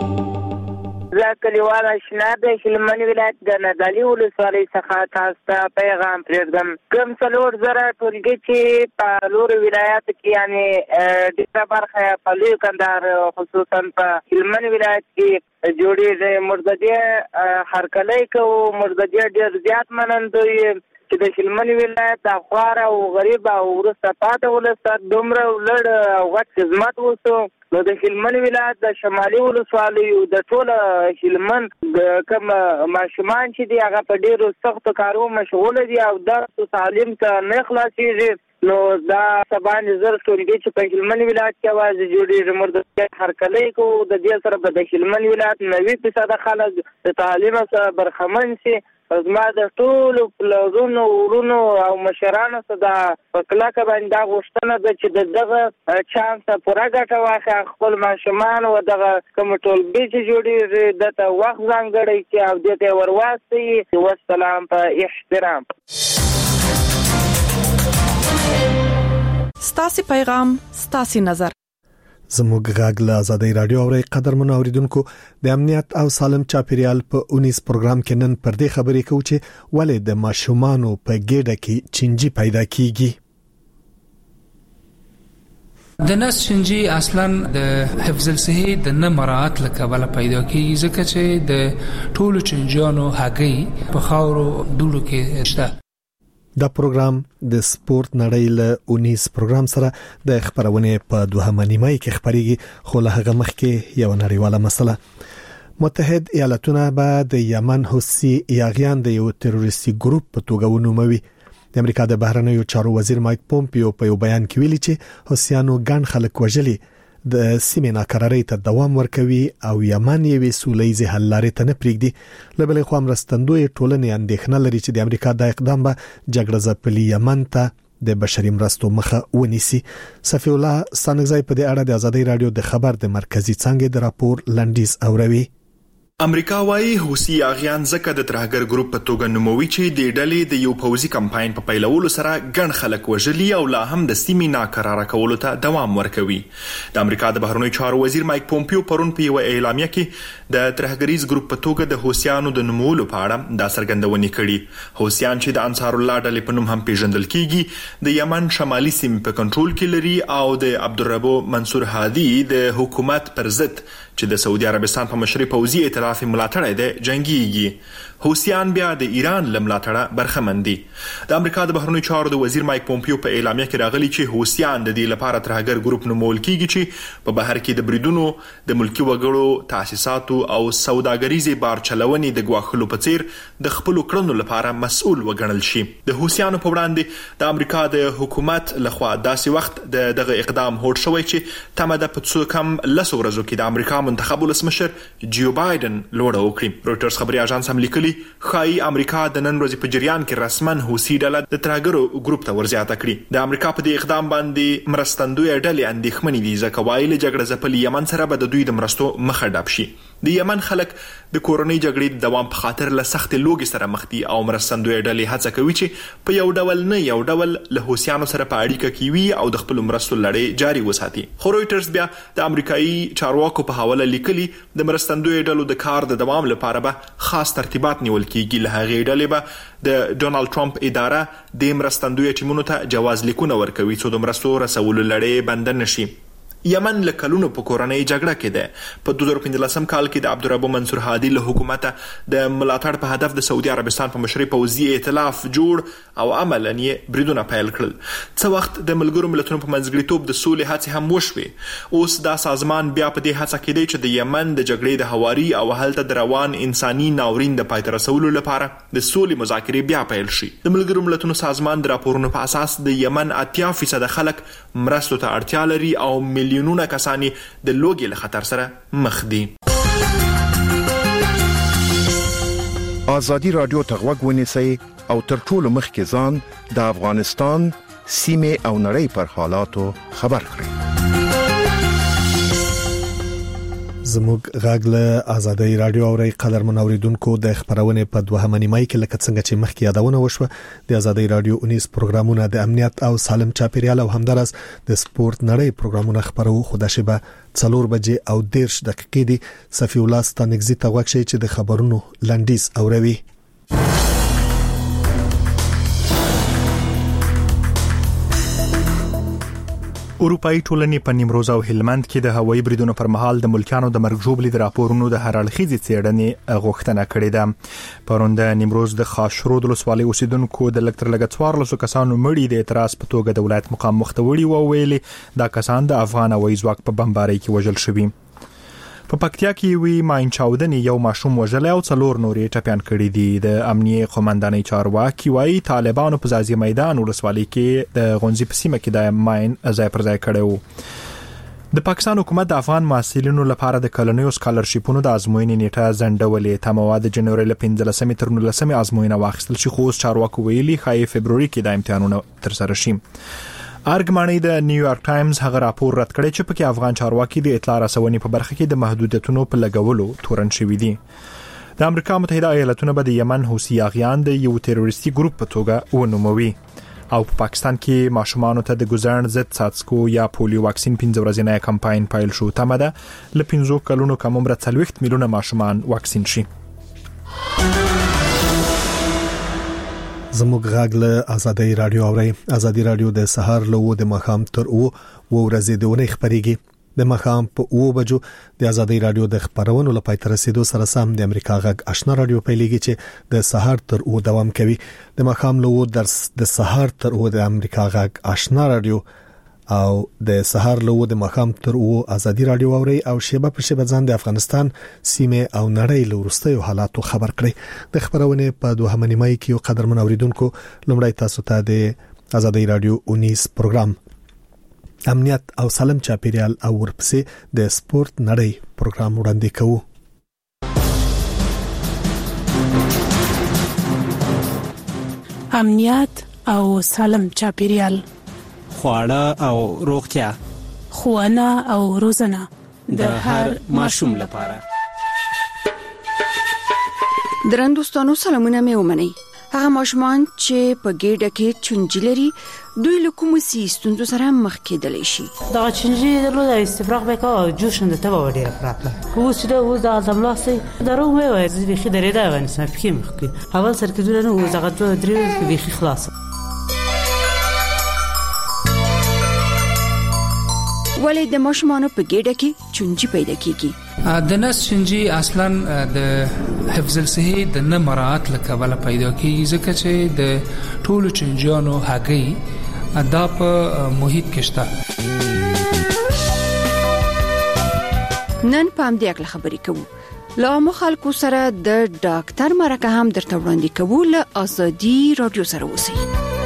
کلیوال اشنا د هلمند ولایت د نادعلي ولسوالۍ څخه تاسو ته پیغام پرېږدم کوم څلور زره ټولګي چې په لور ولایت کې یعنی ډېره برخه په لوی کندهار خصوصا په هلمند ولایت کې جوړېږي مرتدی هرکلی کوو مرتدی ډېر زیات منندوی چې د هلمند ولایت د افغار او غریب او وروسته پاتې ولس دومره لړ او غټ خدمت وسو نو د هلمند ولایت د شمالي ولسوالیو د ټول هلمند کوم ماشومان چې دی هغه په ډیرو سختو کارو مشغول دي او درس تعلیم ته نه خلاصيږي نو دا سبان زر ټولګي چې په هلمند ولایت کې आवाज جوړیږي مرده هرکلی کو د دې سره په هلمند ولایت 90% خلک د تعلیم سره برخمن شي زما د ټول پلازونو ورونو او مشرانو څخه په کلاکه باندې غوښتنه ده چې دغه چانس پوره ګټه واخلي خپل ماشومان او دغه کوم ټولګي چې جوړیږي دته وخت ځانګړی چې او دته ورواستي والسلام په احترام ستاسو پیغام ستاسو نظر زموږ غږ له آزادۍ رادیو اوري قدرمن اوریدونکو د امنیت او سالم چاپیریال په 19 پروګرام کې نن پر دې خبرې کوو چې ولې د ماشومانو په ګډه کې چنجي پیدا کیږي د نس چنجي اصلا د حفظ الصحه د نه مراعات لکه پیدا کیږي ځکه چې د ټولو چنجانو هګۍ په خاورو دولو کې شته دا پروګرام د سپورت نړۍ له 19 پروګرام سره د خبرونه په دوهمه نیمه کې خبريږي خو له هغه مخکې یو نړیواله مسله متحد ایالاتونه به د یمن حوثي یاغیان د یو تروریستي ګروپ په توګه ونوموي د امریکا د بهرنیو چارو وزیر مایک پومپیو په یو بیان کې ویلي چې حوثیانو ګڼ خلک وژلي د سیمې ناکرارۍ ته دوام ورکوي او یمن یې سولېزي حل لارې ته نه پریږدي لبلې خو مرستندوی ټولنې اندېښنه لري چې د امریکا د اقدام به جګړه ځپلي یمن ته د بشري مرستو مخه ونیسي صفی الله سانګزای په دې اړه د آزادۍ رادیو د خبر د مرکزی څنګه د راپور لنډیز اوروي امریکا وايي حوثي یاغیان زکه د ترهګر ګروپ په توګه نوموي چې د ډلې د یو پوځي کمپاین په پیلولو سره ګڼ خلک وژلي او لا هم د سیمې ناکراره کولو ته دوام ورکوي د امریکا د بهرنیو چارو وزیر مایک پومپیو پرون په یو اعلامیه کې د ترهګریز ګروپ په توګه د حوثیانو د نومولو په اړه دا څرګندونه کړې حوثیان چې د انصار الله ډلې په نوم هم پیژندل کیږي د یمن شمالي سیمې په کنټرول کې لري او د عبدالربو منصور هادي د حکومت پر ضد چې د سعودي عربستان په مشري پوځي ائتلاف ملاتړ دی جنگيږي حوثیان بیا د ایران لملاتړه برخمن دي د امریکا د بهرنیو چارو د وزیر مایک پومپیو په اعلامیه کې راغلي چې حوثیان د دې لپاره ترهګر ګروپ نومول کیږي چې په بهر کې د بریدونو د ملکی وګړو تاسیساتو او سوداګریزي بار چلونې د غواخلو په څیر د خپل کړنو لپاره مسؤل وګڼل شي د حوثیانو په وړاندې د امریکا د حکومت لخوا داسې وخت دغه اقدام هوډ شوی چې تمه په څو کم لس ورځو کې د امریکا منتخب ولسمشر جو بایدن لوړه وکړي رويټرز خبري اژانس هم لیکلي خای امریکا د نن ورځې په جریان کې رسمن حوثي ډله د ترهګرو ګروپ ته ورزیاته کړي د امریکا په دې اقدام باندې مرستندوی ډلې اندېښمنې دي ځکه وایي جګړه ځپلي یمن سره به د دوی د مرستو مخه ډب شي د یمن خلک د کورونی جګړې د دوام په خاطر له سخت لوګي سره مخ دي او مرستندوی ډلې هڅه کوي چې په یو ډول نه یو ډول له حوثیانو سره په اړیکه کې وي او د خپل مرستو لړۍ جاري وساتي خو رويټرز بیا د امریکایي چارواکو په حواله لیکلي د مرستندوی ډلو د کار د دوام لپاره به خاص ترتیبات نیول کیږي له هغې ډلې به د ډونالد ټرمپ اداره د مرستندوی ټیمونو ته جواز لیکونه ورکوي چې د مرستو رسولو لړۍ بند نشي یمن له کلونو په کورنۍ جګړه کې ده. په 2015 کال کې د عبدالرب منصور هادي له حکومت د ملاتړ په هدف د سعودي عربستان په مشرۍ پوځي ائتلاف جوړ او عملاً یې بریدونه پیل کړل. څه وخت د ملګرو ملتونو په منځګړیتوب د سولې هڅې هم وشوې. اوس دا سازمان بیا په دې هڅه کې دی چې د یمن د جګړې د هواري او هلته د روان انساني ناورین د پای ته رسولو لپاره د سولې مذاکرې بیا پیل شي. د ملګرو ملتونو سازمان د راپورونو په اساس د یمن 80% خلک مرستو ته اړتیا لري او میلیونونه کسان د لوږې له خطر سره مخ دي. ازادي رادیو ته غوږ ونیسئ او تر ټولو مخکې ځان د افغانستان سیمې او نړۍ پر حالاتو خبر کړئ. زموږ غږ له ازادي رادیو او ری قدر منوریدونکو د خبرونه په دوهمه نیمه کې لکه څنګه چې مخکې یادونه وشوه د ازادي رادیو 19 پروګرامونه د امنیت او سالم چاپیریال او همدارس د سپورت نړۍ پروګرامونه خبرو خو د شبه 4 بجې او 10 دقیقې دي. صفی الله ستانګزي ته وښیي چې د خبرونو لنډیز اوروي. اروپאי ټولنې په نیمروز او هلمند کې د هوایي بریدونو پر مهال د ملکانو د مرګ ژوبلې د راپورونو د هر اړخیزې څېړنې غوښتنه کړې ده. پرون د نیمروز د خاشرود ولسوالۍ اوسیدونکو د لکتر لګ 14 کسانو مړي د اعتراض په توګه د ولایت مقام مختوړي او ویلي دا کسان د افغان هوایي ځواک په بمبارۍ کې وژل شوي. په پکتیا کې وی ماین چاودنې یو ماشوم وژل او 4 نورې ټپيان کړي دي. د امنیه قومندانۍ چارواکي وايي طالبانو په ځاځي میدان ولسوالۍ کې د غونځي په سیمه کې د ماین ځای پر ځای کړو. د پاکستان حکومت د افغان محصلینو لپاره د کلنیو سکالرشیپونو د ازموینې نیټه ځنډولې. تموا د جنوري له 15 تر 19 ازموینه واخیستل شي خو چارواکو ویلي خای فبرवरी کې د امتحانونو تر سره شي. ارګماني د نیویارک ټایمز هغه راپور رد کړی چې پکې افغان چارواکي د اطلاع رسونې په برخه کې د محدودیتونو په لګولو تورن شوي دي. د امریکا متحده ایالاتونو به د یمن حوثي اغیان د یو تروریستي ګروپ په توګه ونوموي او په پاکستان کې ماشومانو ته د ګزړن ضد څاڅکو یا پولیو واکسین 15 ورځې کمپاین پیل شو. تمه ده ل 15 کلونو کم عمر 40 میلیونه ماشومان واکسین شي. زموږ غږ له ازادي رادیو او ری ازادي رادیو د سهار له و د مخام تر او ورځې د ونې خبريږي. د مخام په 2 بجو د ازادي رادیو د خبرونو لپاره تر رسیدو سره سم د امریکا غږ آشنا رادیو پیلېږي چې د سهار تر او دوام کوي. د مخام له و د سهار تر او د امریکا غږ آشنا رادیو او د سهار له د مخام تر او ازادي رادیو اوري او شیبه په شیبه ځان د افغانستان سیمه او نړۍ له وروستیو حالاتو خبر کړي. د خبرونه په دوهمه نیمه کې یو قدر منوریدونکو لمړی تاسو ته د ازادي رادیو 19 پروګرام امنیت او سالم چاپیریال او ورپسې د سپورت نړۍ پروګرام وړاندې کوو. امنیت او سالم چاپیریال، خواړه او روغتیا، ښوونه او روزنه د هر ماشوم لپاره. درندوستانو سلامونه مې ومنئ. هغه ماشومان چې په ګډه کې چونجي لري دوی له کوم ستونزو سره مخ کېدلی شي. دا چونجي د استفراغ به او جوش نه ته وړي راپله خو چې د ازملاسي درو وې زی بخي درې دا ونه سم فکر مخکې اول سر کې دونه و زغه درې بخي خلاص. ولې د ماشومانو په ګډه کې چونجي پیدا کیږي؟ د نس چونجي اصلا د حفظ الصحه د نه مراعات لکه پیدا کیږي ځکه چې د ټولو چونجیانو هګي دا په محیط کې شته. نن پام دې اکل خبرې کوو. لا مخالکو سره د ډاکټر مرکه هم درته وړاندې کوو. له ازادي رادیو سره اوسئ.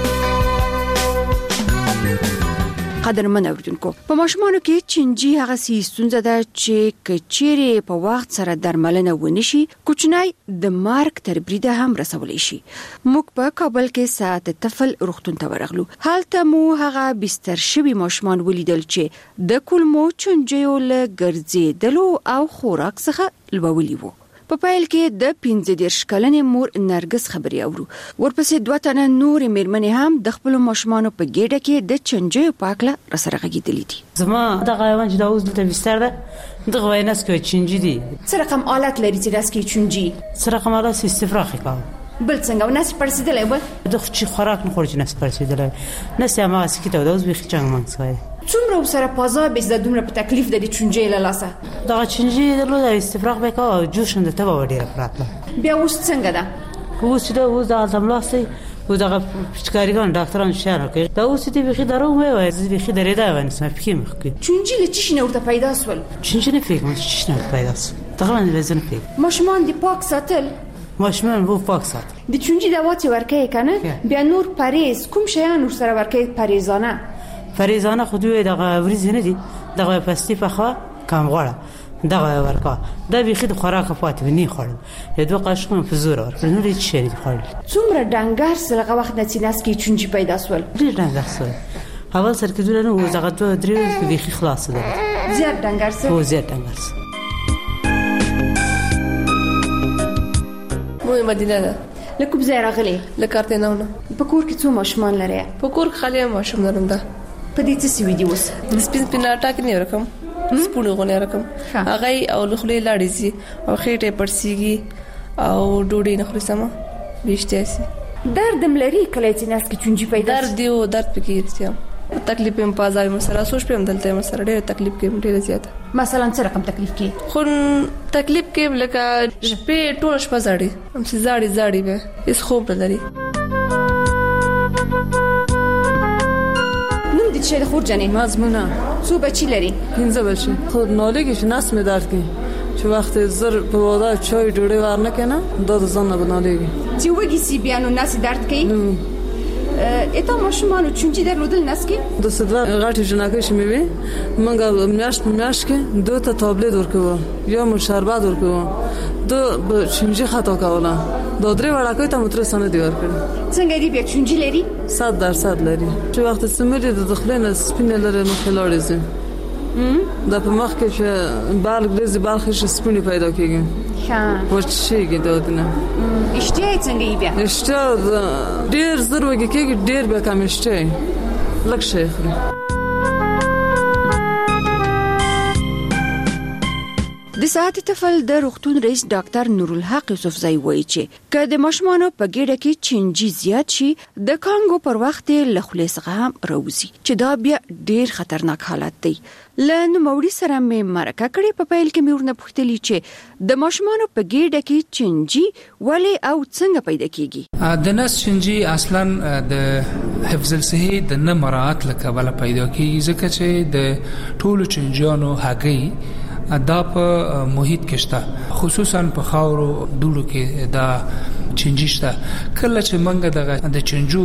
قدرمن اوریدونکو، په ماشومانو کې چنجي هغه ستونزه ده چې کچيري په وخت سره درملنه ونشي کوچنی د مارک تر بریده هم رسولې شي. موږ په کابل کې ساعت طفل روغتون ته ورغلو. حالته مو هغه بستر شوی ماشومان ولیدل چې د کولمو چنجیو له ګرځېدلو او خوراک څخه لوولي وو. په پایل کې د 15 کلنې مور نرګس خبري اورو. ورپسې 2 تنه نور میرمنې هم د خپل ماشومانو په ګډه کې د چنجیو پاکله رسره غږیدلې دي. زما د غوان چې دا اوس د بستر ده د غویناس کې چنجي دي. څه رقم آلات لري چې داس کې چنجي؟ څه رقم آلات استفراغ کوي. بل څنګه وناس پرسیدلې و؟ د خو چې خوراک نه خوري نس پرسیدلې. نس یا ما سکیته د اوس به څنګه مانځي. څومره سره پازا به زده دومره په تکلیف د چونجې له لاسه دا چونجې له استفراغ وکاو جوش نه ته وړي راتله بیا اوس څنګه ده اوس دا اوس د اعظم لاسي و دا پچکاریان ډاکټران شهر کوي دا اوس دې بخي درو وای زه بخي درې دا ونه سم فکر مخکې چونجې له چی نه ورته پیدا سول چونجې نه فکر مې چی نه پیدا سول تقریبا وزن فکر ماشومان دی پاک ساتل ماشومان وو پاک ساتل د چونجې دوا چې ورکه کنه بیا نور پریز کوم شیان ور سره ورکه پریزانه خو دوی دغه ورځ نه دي دغه پستی په خوا کم غوړه دغه ورکا دا بيخي د خوراک پاتې ونی خورل یا دوه قاشقونه په زور ورکړل نو هیڅ شي نه خورل څومره ډنګر سره وخت نه چیناس کې چونجې پیدا سول ډېر ډنګر سول اول سر کې دوی نو زغه دوه درې بيخي خلاص ده زیات ډنګر سول او زیات ډنګر سول مو مدینه ده لکه بزای راغلی لکارته نه په کور کې څو ماشومان لري په کور کې خالي ماشوم لرم ده په دې څه سوي دی اوس سپین پیناټا کې نه رقم سپونه غونې رقم هغه او لخلې لاړې زی او خېټه پړسیږي او ډوډۍ نه خوري سم بيشته سي درد ملري کله چې ناس کې چونجې پیدا درد دی او درد پکې ستیا تکلیف هم پازای مسره سوچ په دلته مسره ډېر تکلیف کې ډېر زیات مثلا څه رقم تکلیف کې خو تکلیف کې لکه شپې ټول شپه زړی هم سي زړی به هیڅ خوب نه لري نوم دې چې د خور جنې مزمونه څو بچی لري 15 بچی خو نالګي نس مې درد کوي چې وخت زر په واده چای ډوډۍ ورنه کنه دا ځان نه بنالېږي چې وګي سی بیانو نس درد کوي اته ماشومان چونجې درلودل نس کې د صدر غټ جنکه شمې وي منګه میاش کې دوه ته تابلت ورکوه یا مو شربت ورکوه دو چونجې خطا کوله دا درې وړاکې ته متر سن دی ورکړ څنګه دی بیا چونجې لري 100% لري چې وخت سمري د دخلینه سپینه لري مخلاړې زم دا په مخ کې چې بالغ دې بالغ شي سپینه پیدا کیږي ها ورشيږي دودنه اشتیا څنګه بیا اشتیا ډېر ضروري کېږي ډېر به کم اشتیا لک شیخ د ساعت طفل د روغتون رئیس ډاکټر نورالحق یوسفزئی وایي چې که د ماشومانو په ګډه کې چنجي زیات شي د کانګو پر وخت له خولې څخه هم راوځي چې دا بیا ډیر خطرناک حالت دی. لنو موري سره مې مرکه کړې په پیل کې مې ورنه پوښتلې چې د ماشومانو په ګډه کې چنجي ولې او څنګه پیدا کیږي. د نس چنجي اصلا د حفظ الصحه د نه مراعات لکه ولا پیدا کیږي ځکه چې د ټولو چنجانو هګي دا په محیط کې شته خصوصا په خاورو دولو کې دا چنجي شته. کله چې منګه د چنجو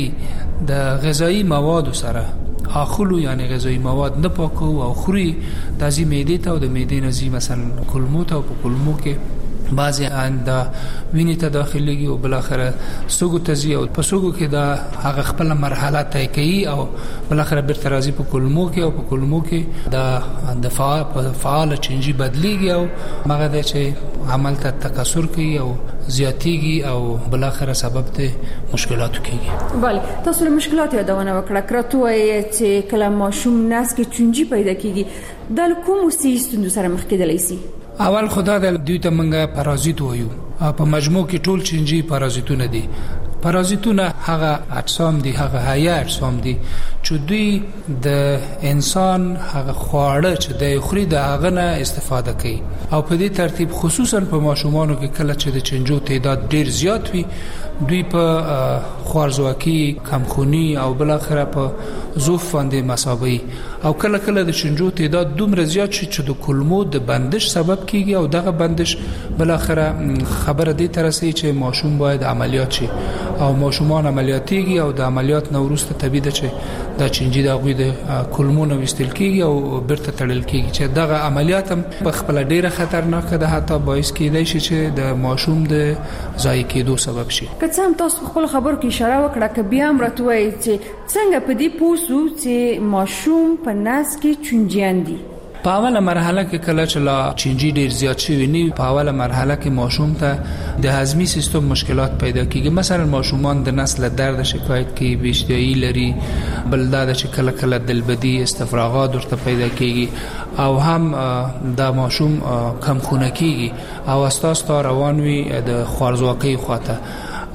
هګي د غذایی مواد سره اخلو یعنی غذایی مواد نه پاکو او خوري د ازي معده ته او د معده نزي مثلا کلمو ته او په کلمو کې بعضی انده ویني ته داخليږي او بل اخره سوګو تزي او په سوګو کې دا هغه خپل مرحله طی کوي او بل اخره بیرته راځي په کلمو کې او په کلمو کې دا د فعال چنجي بدليږي او هغه د چې عمل ته تکثر کوي او زیاتیږي او بل اخره سبب ته مشکلات کیږي. بله تاسو له مشکلات یادونه وکړه کراتو چې کله ماشوم ناس کې چنجي پیدا کیږي د کوم ستونزو سره مخ کېدلی شي؟ اول خدا د دوی ته منګه پارازیت وایو په مجموع کې ټول چنجي پارازیتونه دي. پارازیتونه هغه اجسام دي هغه حیا اجسام دي چې دوی د انسان هغه خواړه چې د خوري د هغه نه استفاده کوي او په دې ترتیب خصوصا په ماشومانو کې کله چې د چنجو تعداد ډیر زیات وي دوی په خوارزواکي کمخونی او بل اخره په ضعف باندې مصابي او کله کله د چنجو تعداد دومره زیات شي چې د کلمو د بندش سبب کیږي او دغه بندش بل اخره خبره دې ترسي چې ماشوم باید عملیات شي او ماشومان عملیاتيږي او د عملیات نو وروسته طبيعي ده چې د چنجي د غوي د کلمو نو وستل کیږي او برته تړل کیږي چې دغه عملیات هم په خپل ډیره خطرناک ده حتی باعث کیدای شي چې د ماشوم د ضایع کېدو سبب شي. که څنګه تاسو خپل خبرو کې اشاره وکړه ک بیا مرتوي چې څنګه په دې پوسو چې ماشوم په ناس کې چنجيان دي. په اوله مرحله کې کله چې لا چنجي ډیر زیات شي ني په اوله مرحله کې ماشوم ته د هضمي سیستم مشکلات پیدا کیږي. مثلا ماشومان د نسل درد شکایت کوي بیشتري لري بل دا چې کله کله دلبدي استفراغات ورته پیدا کیږي او هم د ماشوم کم خونه کیږي او اساس تا روان وي د خوارزواکۍ خواته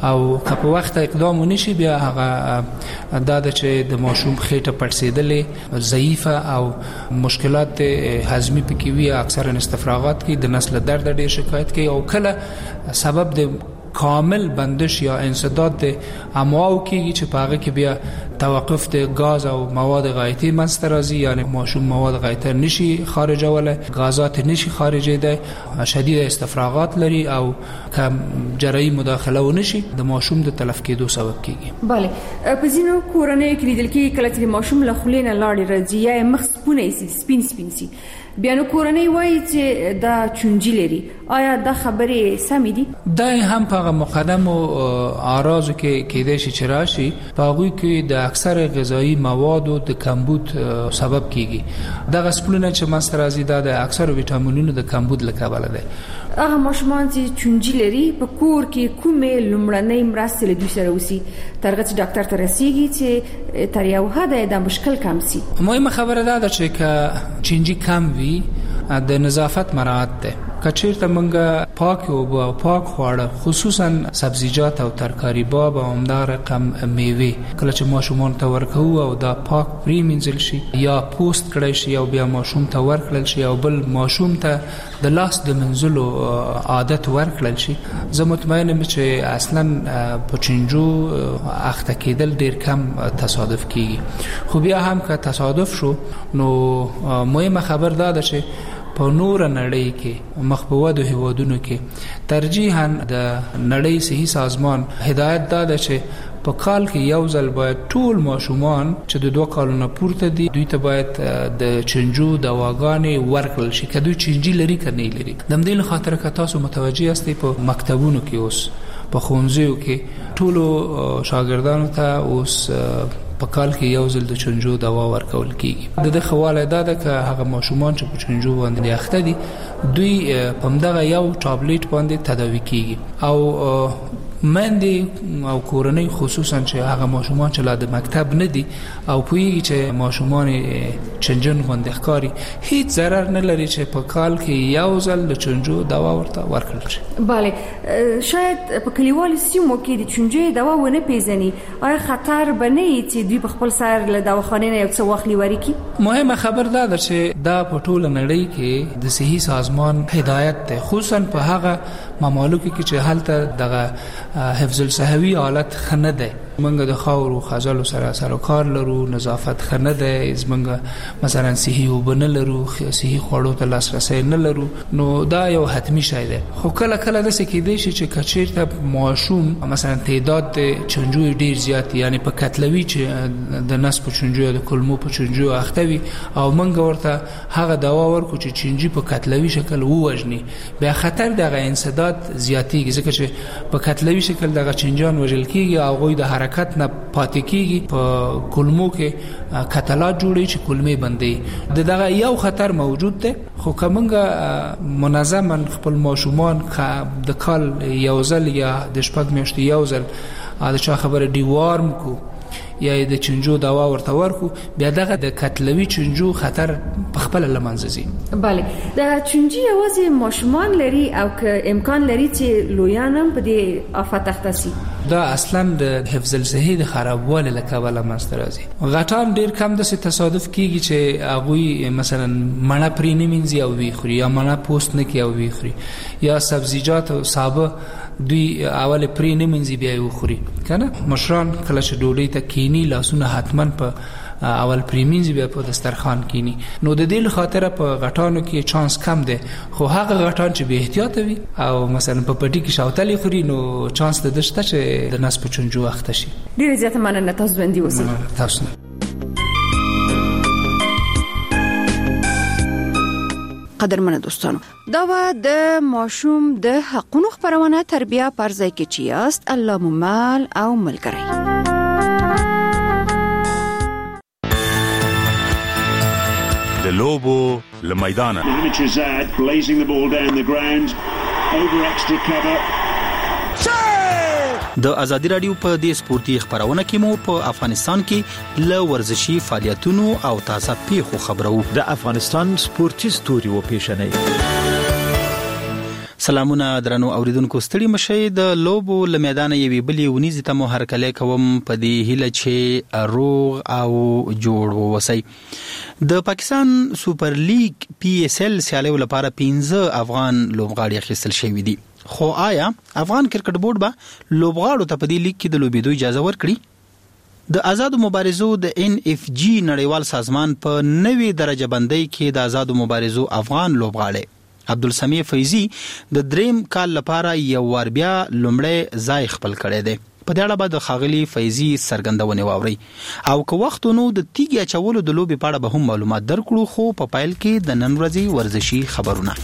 او که په وخت اقدام ونشي بیا هغه دا چې د ماشوم خېټه پړسېدلې ضعیفه او مشکلات هضمي پکې وي اکثرا استفراغات کې د نسل درد ډېر شکایت کوي او کله سبب د کامل بندش یا انسداد د امعاء کېږي چې په هغه کې بیا توقف د غاز او مواد غایطی منځته راځي یعنی ماشوم مواد غایطه نشي خارجوله غازات نشي خارجیده شدید استفراغات لري او کم جراحي مداخله ونشي د ماشوم د تلف کېدو سبب کېږي. bale په ځینو کورنۍ کې لیدل کېږي کله چې ماشوم له خولې نه لاړې راځي یا مخ سپونه سپین سي بیا نو کورنۍ وایي چې دا چونجي لري آیا دا خبرې سمې دي؟ دا هم په مقدمو اعراضو کې کېدای شي چې راشي په هغوی کې د اکثر غذایی موادو د کمبود سبب کېږي. دغه سپلونه چې منځته راځي دا د اکثر ویټامینونو د کمبود له کبله ده. هغه ماشومان چې چونجي لري په کور کې کومې لومړنۍ مرستې له دوی سره وسی تر هغه چې ډاکټر ته رسیږي چې تر یو حده دا مشکل کم سي؟ مهمه خبره ده چې که چونجي کم وي د نظافت مراعات ده. کچیرته منګه پاک او پاک خواړه خصوصا سبزیجات او ترکاری باب او همدار رقم میوه کله چې ماشومان ته ورکو او دا پاک پریمنځل شي یا پوست کړی شي او بیا ماشوم ته ورکړل شي او بل ماشوم ته د لاس د منځلو عادت ورکړل شي زه مطمئن یم چې اصلا په چنجو اخته کېدل ډیر کم تصادف کیږي. خو بیا هم که تصادف شو نو مهمه خبر ده چې په نور نړۍ کې مخبوودو هیوادونو کې ترجیحاً د نړۍ صحي سازمان هدایت داده چې په کال کې یو ځل باید ټول ماشومان چې د 2 کالونو پورته دي دوی ته باید د چنجو دواګانې ورکړل شي که دوی چنجي لري که نه لري. د دې خاطر که تاسو متوجه یاستئ په مکتبونو کې اوس په ښوونځیو کې ټولو شاګردانو ته اوس په کال کې یو ځل د چنجو دوا ورکول کیږي. د خواله ده که هغه ماشومان چې په چنجو باندې اخته دي دوی په مدغه یو ټابلیټ باندې تداوی کیږي او مندې او کورنۍ خصوصا چې هغه ماشومان چې لا د مکتب نه دي او پوهیږي چې ماشومان چنجن باندې ښکاري هیڅ ضرر نه لري چې په کال کې یو ځل د چنجو دوا ورته ورکړل شي. bale شاید په کلیوالي سیمو کې د چنجو دوا ونه پیژني آیا خطر بنئ چې دوی په خپل سر له دواخانې نه یو څه واخلي ورکی؟ مهمه خبر ده چې دا په ټوله نړۍ کې د صحي سازمان هدایت ده خصوصا په هغه ممالک کې چې هلته دغه حفظ الصحوي حالت خنه ده. منګه د خاور او خزل سره کار لرو نظافت خنه ده زمنګه مثلا صحي وبنه لرو صحي خوړو ته لاسرسي نه لرو نو دا یو حتمی شی ده. خو کله کله د سکیدې شي چې کچیرته ماشوم مثلا تعداد چنجو ډیر زیات یعنی په کتلوي چې د نس په چنجو د کلمو په چنجو اختوي او منګه ورته هغه دوا ورکو چې چنجي په کتلوي شکل ووجني بیا خطر دغه انسداد زیاتیږي ځکه چې په کتلوي شکل دغه چنجان وژل کیږي او غوي د حرکت نه پاتې کیږي په کلمو کې کتلات جوړي چې کلمې بندي دغه یو خطر موجود ده. خو کومه منظما خپل ماشومان د کال یو ځل یا د شپږ میاشتې یو ځل دا چا خبره ډیوارم کو یا د چنجو دوا ورته ورکو بیا دغه د کتلوي چنجو خطر په خپل لمنځي. bale د چنجي یوازې ماشومان لري او که امکان لري چې لویانم په دې آفت اخته شي؟ دا اصلا د حفظ الصحي د خرابوالي له کبله منځته راځي. غټان ډیر کم د تصادف کیږي چې هغه مثلا مڼه پرې نه مینځي او وی خوري یا مڼه پوست نه کوي او وی خوري یا سبزیجات او سابه دوی اول پرې نه مینځي بیا یې خوري کنه. مشران کله چې ډوډۍ ته کینی لاسونه حتما په اول پریمینز بیا په دسترخوان کینی نو د دې خاطر په غټانو کې چانس کم ده. خو هغه غټان چې به احتیاط وي او مثلا په پټي کې شاوتلی خوري نو چانس د دشته چې د نس په چنجو اخته شي. ډیره زیاته مننه تاسو باندې اوسئ. تاسو قدرمن دوستانو دا و د ماشوم د حقونو خبرونه تربیه پر ځای کې چیاست الله ممال او ملګری د لوبو لمیدانه د ازادي رادیو په دې سپورتي خبرونه کې مو په افغانستان کې ل ورزشي فعالیتونو او تازه پیښو خبرو د افغانستان سپورتي ستوري او پیښنې سلامونه درنو اوریدونکو ستړي مشي د لوبو لمیدان یوي بلی ونیزه ته مو هرکله کوم په دې هله چې روغ او جوړ ووسی. د پاکستان سوپر لیگ PSL سیالي لپاره 15 افغان لوبغاړي اخیستل شوی دي. خو آیا افغان کرکټ بورډ به لوبغاړو ته په دې لیگ کې د لوبېدو اجازه ورکړي؟ د آزادو مبارزو د NFG نړیوال سازمان په نوې درجه بندۍ کې د آزادو مبارزو افغان لوبغاړي عبدالسمیع فیضی د دریم کال لپاره یو وار بیا لومړی ځای خپل کړی دی. په دې اړه به د ښاغلي فیضی څرګندونې واورئ او که وخت نو د تیږې اچولو د لوبې په اړه به هم معلومات درکړو. خو په پیل کې د نن ورځې ورزشي خبرونه.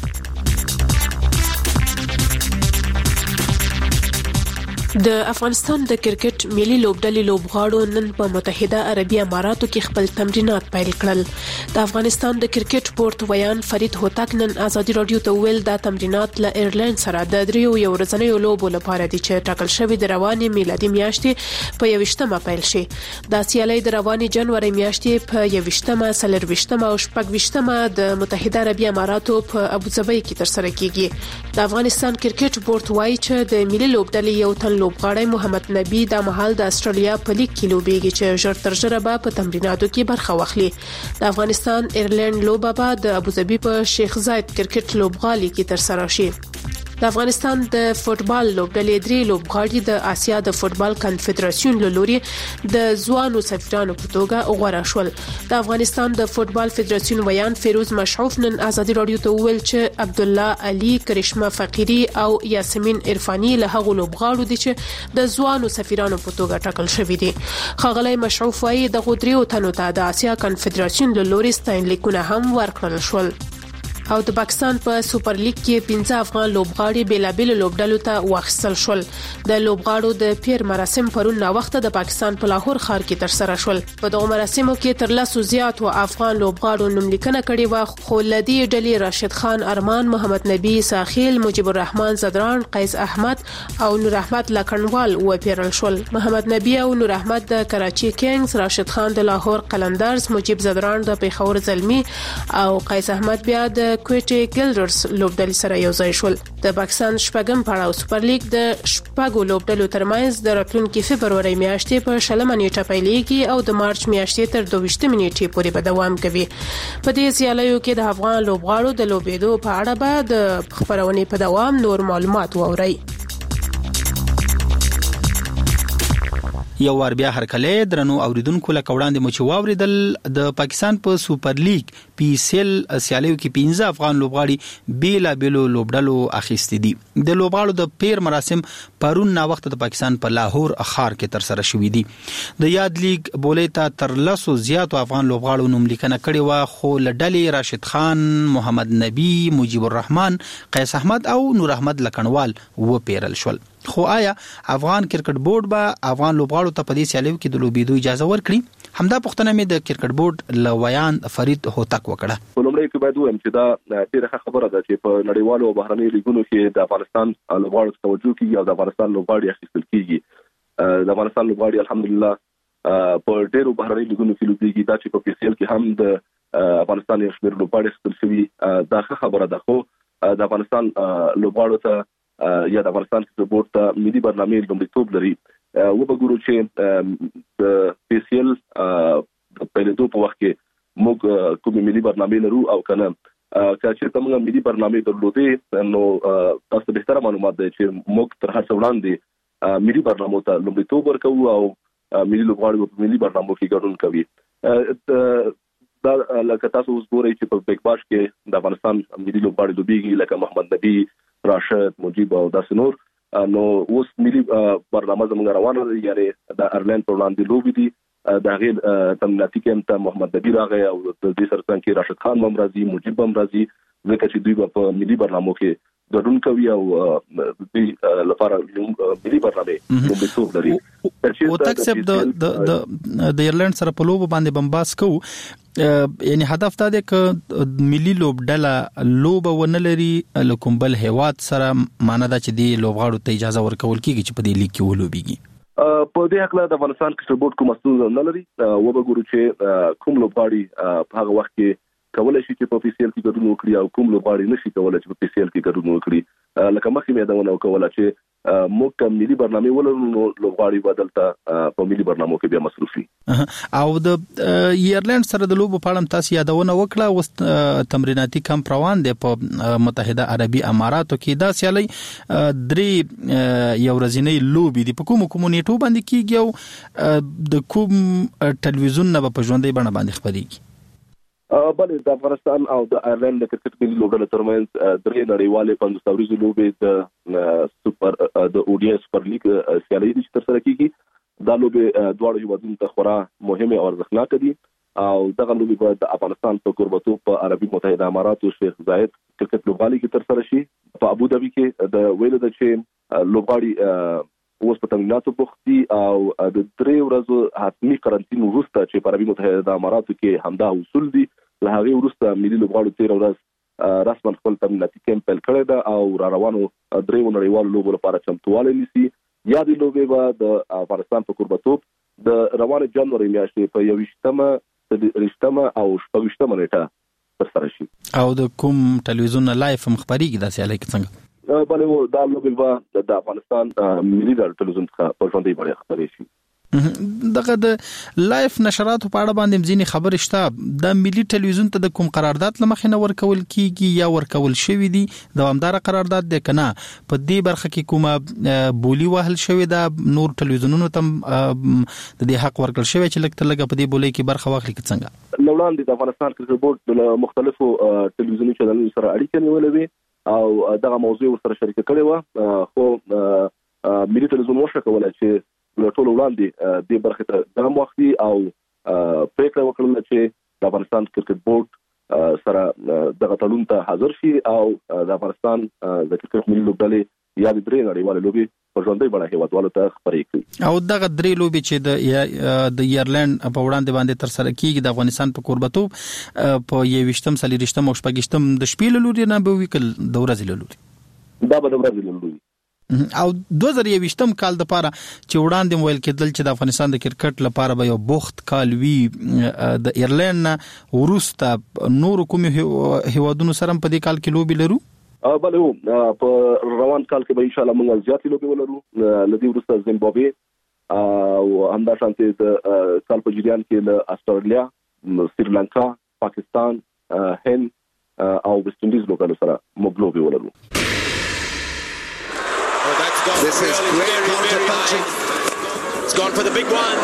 د افغانستان د کرکټ ملي لوبډلې لوبغاړو نن په متحده عربي اماراتو کې خپل تمرینات پیل کړل. د افغانستان د کرکټ بورډ ویان فرید هوتک نن ازادي رادیو ته ویل دا تمرینات له ایرلند سره د دریو یو ورځنیو لوبو لپاره دي چې ټاکل شوی د رواني میلادي میاشتې په 21مه پیل شي. دا سیالي د رواني جنوري میاشتې په 21مه، 23مه او 26مه د متحده عربي اماراتو په ابوظبي کې ترسره کیږي. د افغانستان کرکټ بورډ وايي چې د ملي لوبډلې یو تن لوبغاړی محمد نبی د مهال د استرالیا په لیګ کې لوبېږي چې ژر تر ژره به په تمریناتو کې برخه واخلي. د افغانستان ایرلند لوبه به د ابوظبي په شیخ زاید کرکټ لوبغالي کې ترسره شي. د افغانستان د فوتبال لوبډلې درې لوبغاړي د آسیا د فوتبال کنفدراسیون له لوري د ځوانو سفیرانو په توګه غوړه شول. د افغانستان د فوتبال فدراسیون ویان فیروز مشعوف نن ازادي رادیو ته ویل چې عبد الله علي، کرشمه فقيري او یاسمین عرفاني له هغو لوبغاړو دي چې د ځوانو سفیرانو په توګه ټاکل شوي دي. ښاغلی مشعوف وايي د غودریو تنو ته د آسیا کنفدراسیون له لوري ستاینلیکونه هم ورکړل شول. او د پاکستان په سوپر لیګ کې 15 افغان لوبغاړي بیلابل لوبډلو ته واخیستل شول. د لوبغاړو د پیر مراسم پرون نا وخت د پاکستان په لاهور ښار کې ترسره شول. په دغه مراسمو کې تر 100 زیات افغان لوبغاړو نوملیکنه کړې و. خو لدی ډلې راشد خان ارمان، محمد نبی ساخیل، مجيب الرحمن زدران، قیس احمد او نور احمد لکنوال و پیرل شول. محمد نبی او نور احمد د کراچي کینګز، راشد خان د لاهور قلندرز، مجيب زدران د پیښور زلمی او قیس احمد بیا د کوټي ګلډرز لوبډلې سره یو ځای شول. د پاکستان شپږم پړاو سوپر لیګ د شپږو لوبډلو ترمنځ د راتلونکي فبروري میاشتې په 20 نیټه پیلېږي او د مارچ میاشتې تر 22 نیټې پورې به دوام کوي. په دې سیالیو کې د افغان لوبغاړو د لوبېدو په اړه به د خبرونې په دوام نور معلومات واورئ. یو وار بیا هرکله درنو اوریدونکو لکه وړاندې مو چې واوریدل د پاکستان په سوپر لیګ PSL سیالیو کې 15 افغان لوبغاړي بیلابل لوبډلو اخیستي دي. د لوبغاړو د پیر مراسم پرون نا وخت د پاکستان په لاهور ښار کې ترسره شوې دي. د یاد لیګ بولیتا تر 100 زیات افغان لوبغاړو نوملیکنه کړې و. خو لډلې راشد خان، محمد نبی، مجيب الرحمن، قیس احمد او نور احمد لکنوال و پیرل شول. خو آیا افغان کرکټ بورډ به افغان لوبغاړو ته په دې سیالیو کې د لوبېدو اجازه ورکړي؟ همدا پوښتنه مې د کرکټ بورډ لویان فرید هوتک وکړه. په لومړي کې باید وایم چې دا ډېره خبره ده چې په نړیوالو او بهرنیو لیګونو کې د افغانستان لوبغاړو ته توجه کیږي او د افغانستان لوبغاړي اخیستل کیږي. د افغانستان لوبغاړي الحمدلله په ډېرو بهرنیو لیګونو کې لوبېږي. دا چې په PSL کې هم د افغانستان یو شمېر لوبغاړي اخیستل شوي دا خبره ده. خو د افغانستان لوبغاړو ته یا د افغانستان کرکټ بورډ ته ملي برنامه لومړیتوب لري. و به ګورو چې د PSL په پیلېدو په وخت کې موږ کومې ملي برنامه لرو او کنه. که چې موږ ملي برنامه درلودې نو تاسو به تر معلومات ده چې موږ تر هر څه وړاندې ملي برنامه ته لومړیتوب ورکوو او ملي لوبغاړي په ملي برنامه کې ګډون کوي. دا لکه تاسو اوس ګورئ چې په بیگ باش کې د افغانستان ملي لوبغاړي لوبېږي لکه محمد نبی، راشد، مجيب او داسې نور. نو اوس ملي برنامه زموږ روانه ده، یعنی د ایرلند په وړاندې لوبې دي. د هغې تمریناتي کیمپ ته محمد نبی راغی او د دې سره څنګه کې راشد خان هم راځي، مجيب هم راځي، ځکه چې دوی په ملي برنامو کې ګډون کوي او د لپاره ملي برنامه لومړیتوب لري. او تکسب د ایرلند سره په لوبو باندې بمباس کو، یعنی هدف دا دی چې ملي لوبډله لوبه ونه لري لکه بل هیواد سره، معنی دا چې دی لوبغاړو ته اجازه ورکول کیږي چې په دې لیګ کې ولوبېږي. په دې حق له د افغانستان کرکټ بورډ کوم مسؤل نه لري. و به ګورو چې کوم لوبغاړي په هغه وخت کې کولای شي چې په پی سی ال کې ګډون وکړي او کوم لوبغاړي نشي کولای چې په پی سی ال کې ګډون وکړي. لکه مخکې مې دا وکوله چې موږ کوم ملي برنامه ولرو نو لوبغاړي بدلته په ملي برنامو کې بیا مصروفي. او د ایرلند سره د لوبو په اړه تاسو یادونه وکړه او تمریناتي کمپ روان دي په متحده عربي اماراتو کې. دا سیالي درې یو ورځنی لوبي دي په کوم نیټو باندې کیږي او د کوم ټلویزیون نه په ژوندۍ بڼه باندې خبريږي؟ بلې د افغانستان او د ایرلند د کرکټ ملي لوبډلې ترمنځ درې نړیوالې 15 ورځې لوبې د او ډي سپر لیګ سیالي دي چې ترسره کیږي. دا لوبې دواړو هیوادونو ته خورا مهمه او ارزښتناکه دي او دغه لوبې به د افغانستان په قربتوب په عربي متحده اماراتو شیخ زاید کرکټ لوبغالي کې ترسره شي. په ابوظبي کې د ویل د چې لوبغاړي اوس په تمریناتو بوخت دي او د 3 ورځو حتمی قرنطین وروسته چې په عربي متحده اماراتو کې همدا اصول دي، له هغه وروسته ملي لوبغاړو 13 ورځ رسماً خپل تمریناتي کیمپ پیل کړی ده او روانو درې نړیوالو لوبو لپاره چمتووالی نیسي. یا د لوبې به د افغانستان په قربتوب د روانه جنوري میاشتې په 21 او 26 نیټه ترسره شي. او د کوم ټلویزیون لایف مخبريږي دا سیالي کې څنګه؟ بلې دا لوبې به د افغانستان ملي ټلویزیون څخه په ژوندۍ بڼه خبرې شي. دغه د لایف نشراتو په اړه باندې ځینې خبرې شته. د ملي ټلویزیون ته د کوم قرارداد لمخې نه ورکول کیږي یا ورکول شوی دی؟ دوامدار قرارداد دی کنه په دې برخه کې کومه بولی وهل شوی دا نور ټلویزیونونو ته د دې حق ورکړل شوی چې لکه لګه په دې بولی کې برخه واخلي کې څنګه؟ لوړاندې د افغانستان کرکټ بورډ د مختلفو ټلویزیوني چینلونو سره اړیکې نیولې وي او دغه موضوع سره شریک کړي و، خو ملي ټلویزیون وشو کولای چې له ټولو وړاندې د برخه ته د وختي او پریکړه وکړل چې د افغانستان کرکټ بورډ سره دغه تړون ته حاضر شي او د افغانستان د کرکټ ملي لوبډلې یا د درې نړیوالې لوبې په ژوندۍ بڼه هیوادوالو ته خبرې کړي. او دغه درې لوبې چې د ایرلند په وړاندې باندې ترسره کیږي د افغانستان په قربتوب په 21 سلیریشتم او 28 د شپې له لوري نه به وکړ د ورځې له لوري. دا به د ورځې له لوري او 2021 کال د پاره چې وړاندې ویل کېدل چې د افغانستان د کرکټ لپاره به یو بوخت کال وی، د ایرلند ورسته نور کوم هیوادونو سره په دې کال کې لوبي لرو؟ بلې په روان کال کې به ان شاء الله موږ زیاتې لوبي ولرو. لدی ورسته زیمبابوے او همدا شانتي د کال په جریان کې له استرالیا، سریلانکا، پاکستان، هند او ویسټ انډیز لوبغاړو سره موږ لوبي ولرو. This is great counter punching. It's gone for the big one.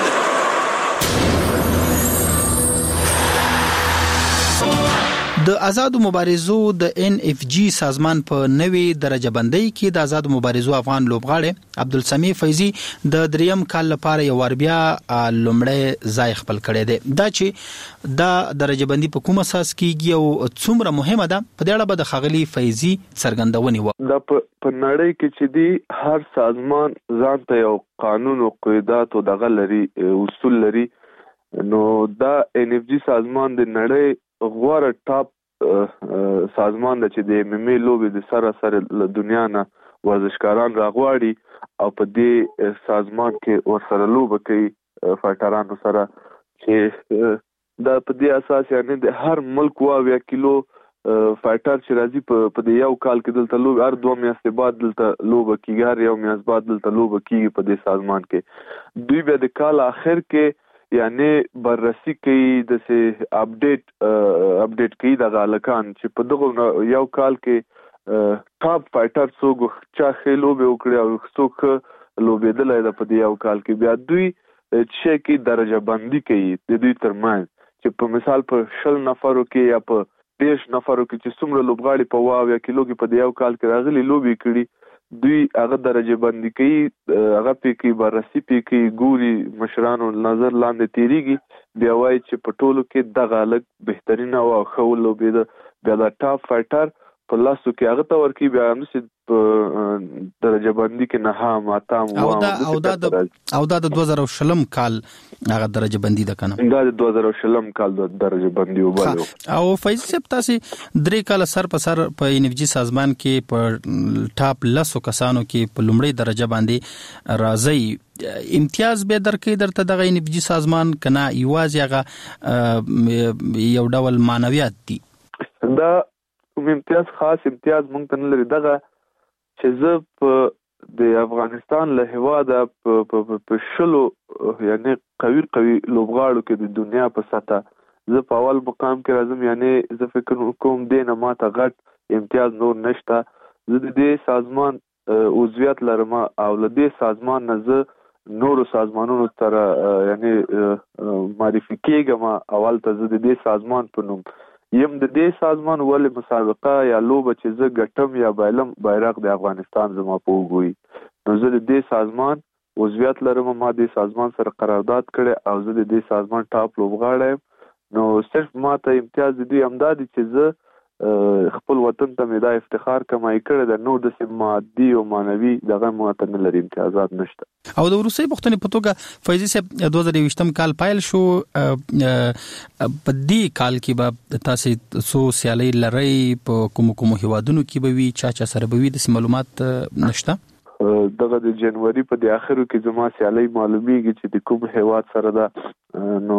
د آزادو مبارزو د ان اف جی سازمان په نوې درجه بندۍ کې د آزادو مبارزو افغان لوبغاړي عبدالسمیع فیضی د دریم کال لپاره یو وربیا لومړی ځای خپل کړی دی. دا چې دا درجه بندي په کوم اساس کېږي او څومره مهمه ده په دې اړه به د خغلی فیضی څرګندونې و. دا په نړۍ کې چې دی هر سازمان ځان ته یو قانون او قواعد او دغه لري اصول لري، نو دا ان اف جی سازمان د نړۍ غوړه ټاپ سازمان د چې د ایم ایم ای لوبې د سره له دنیا نه ورزشکاران راغواړي او په دې سازمان کې ورسره لوبه کوي فایټرانو سره، چې دا په دې اساس یعنی د هر ملک 20 کیلو فایټر چې راځي په دې یو کال کې دلته لوبه هر 2 میاشتې بعد دلته لوبه کیږي، هر یو میاشت بعد دلته لوبه کیږي په دې سازمان کې. دوی به د کال اخر کې یعنی بررسي کوي د سه اپډیټ کوي د غالکان چې په دغه یو کال کې ټاپ فایټر څوک چا خېلو به وکړي او څوک لوبېدل د په یو کال کې بیا دوی چې کې درجه بندي کوي د دوی ترمنځ، چې په مثال په 20 نفرو کې یا په 10 نفرو کې چې څومره لوبغاړي په 20 کیلو کې په یو کال کې راغلي لوبي کړي دوی هغه درجه بندي کوي، هغه پکې بررسي پکې ګوري مشرانو نظر لاندې تیریږي، بیا وایي چې په ټولو کې د غالک بهترین او خو لوبې بیا د ټاپ فایټر په لاسو کې هغه ته ورکی بیا هم چې درجه بندي کې نه هم او دا د 2020 کال هغه درجه بندي ده کنه دا د 2020 کال د درجه بندي وبالو او فیض صاحب تاسو 3 کال سر په سر په انرژي سازمان کې په ټاپ 10 کسانو کې په لومړی درجه باندې راځي امتیاز به درکې درته دغه انرژي سازمان کنه یوازې هغه یو ډول معنویات دي دا امتیاز خاص امتیاز مونږ ته نه لري دغه چې زه په د افغانستان له هواده په شلو یعنی قوي لوبغاړو کې د دنیا په سطح زه په اول مقام کې راځم یعنی زه فکر کوم دینه ماته غټ امتیاز نور نشته زه د دې سازمان عضویت لرم او له دې سازمان نه زه نورو سازمانونو سره یعنی معرفي کېږم اول ته زه د دې سازمان په نوم یم د دې سازمان ولې مسابقه یا لوبه چې زه ګټم یا بایلم بیرغ د افغانستان زما په وګوي نو زه د دې سازمان عضویت لرم ما د سازمان سره قرارداد کړی او زه د دې سازمان ټاپ لوبغاړی نو صرف ما ته امتیاز دی امدادي چې زه خپل وطن ته مې دا افتخار کمای کړی د نو د مادي او مانوي دغه ماته نه لري امتیازات نشته او د روسي پښتنې په توګه فیض صاحب 2020 کال پایل شو په دې کال کې به تاسو سو سیالي لري په کوم هیوادونو کې به وي چا سره به وي د معلومات نشته دغه د جنوري په د اخرو کې زما سیالي معلومیږي چې د کوم هیواد سره ده نو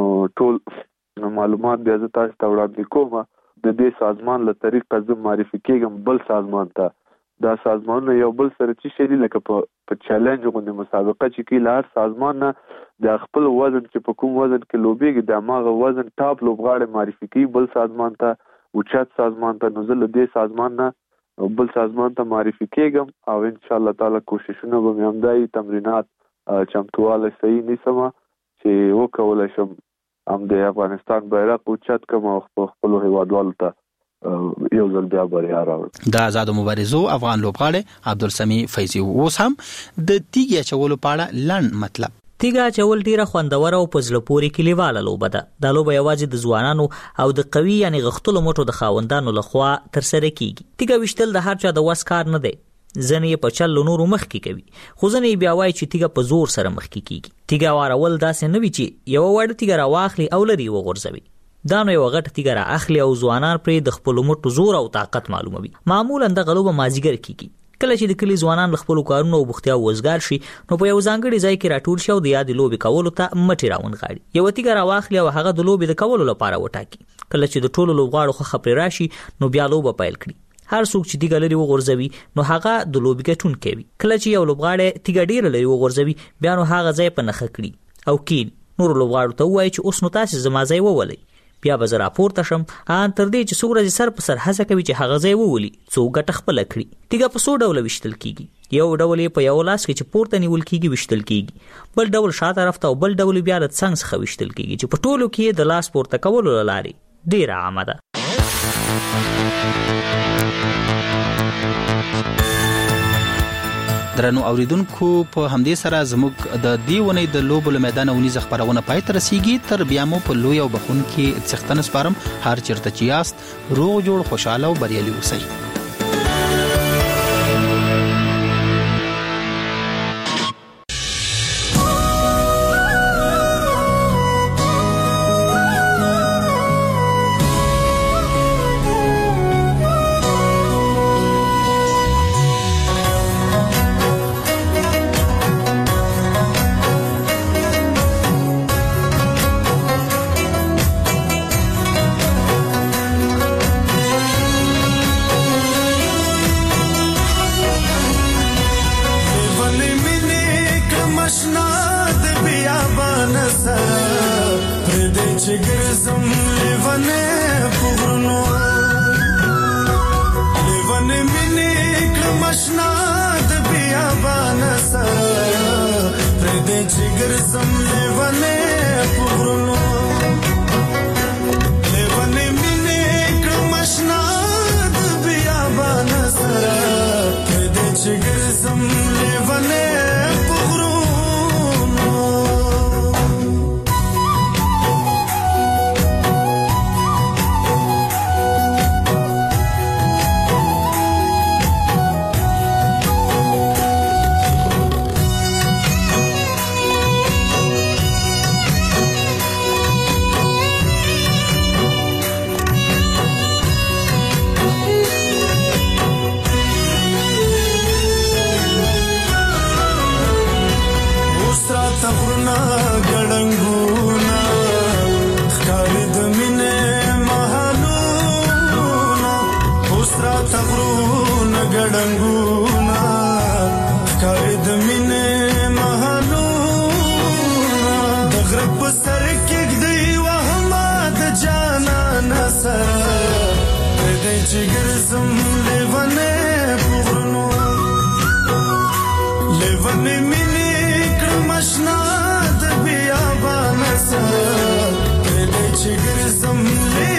ټول معلومات بیا زه تاسو ته وړاندې کوم د دې سازمان له طریقه زه معرفي کېږم بل سازمان ته دا سازمانونه یو بل سره چې شری لکه په چیلنج غوندې مسابقه چې کې لار سازمان نه د خپل وزن چې په کوم وزن کې لوبېږي د ماغه وزن ټاپ لوبغاړي معرفي کوي بل سازمان ته اوچت سازمان ته نو زه له دې سازمان نه بل سازمان ته معرفي کېږم او ان شاء الله تعالی کوششونه به مې همدای تمرینات چمتواله صحیح نیسم چې وکولای شم هم د افغانستان بیرغ اوچت کوم او خپل هیوادوالو ته یو ځل بیا بریا راوړ د آزاد مبارزو افغان لوبغاړي عبدالسمی فیضی اوس هم د تیګ اچولو په اړه لنډ مطلب تیګ اچول ډیره خوندور او پزله پوري کلیواله لوبه ده د لوبه یوازې د ځوانانو او د قوي یعنی غختلو موټو د خاوندانو لخوا تر سره کیږي تیګ وشتل د هر چا د وس کار نه دی ځنې په چل نورو مخ کې کوي خو ځنې بیا وایي چې تیګه په زور سره مخ کې کیږي تیګه وارول داسې نه وي چې یو وړ تیګه راواخلي او لري وغورځوي دا نو یو غټ تیګه را اخلي او ځوانان پرې د خپل موټو زور او طاقت معلوموي معمولا د غلوبه مازیګر کیږي کله چې د کلی ځوانان خپل کارونو او بوختیا وزګار شي نو په یو ځانګړي ځای کې راټول شي او د یاد لوبي کولو ته مټي راون غاړي یو تیګه راواخلي او هغه د لوبي د کولو لپاره وټاکي کله چې د ټولو لوبغاړو خبري راشي نو بیا لوبه پیل کړي هر څوک چې تیګه لري وغورځوي نو هغه د لوبي ګټون کوي کله چې یو لوبغاړی تیګه ډیر لري وغورځوي بیا نو هغه ځای په نخ کړي او کین نور لوبغاړو ته وایي چې اوس نو تاسو زما ځای وولي بیا به زه راپورته شم ان تر دې چې څوک سر په سر هڅه کوي چې هغه ځای وولي څوک ګټه خپل کړي تیګه په څو ډول وشتل کیږي یو ډول په یو لاس کې چې پورته نیول کیږي وشتل کیږي بل ډول شاته طرف ته او بل ډول بیا د څنګ څخه وشتل کیږي چې په ټولو کې د لاس پورته کولو لاري ډیر عامه ده درنو اوریدونکو په همدې سره زموږ د دیونې د لوبو له میدان ونیز خبرونه پای ته رسیږي تر بیا مو په لوی او بخون کې څښتن سپارم هر چیرته چې یاست روغ جوړ خوشاله او بریالي اوسئ ډنګونا کارې د مینې محلونا د غره په سر کې دی وهما د جانان سره دې چې ګرځم لیوانه پورنو لیوانه مینې کړم آشنا د بیابان سره دې چې ګرځم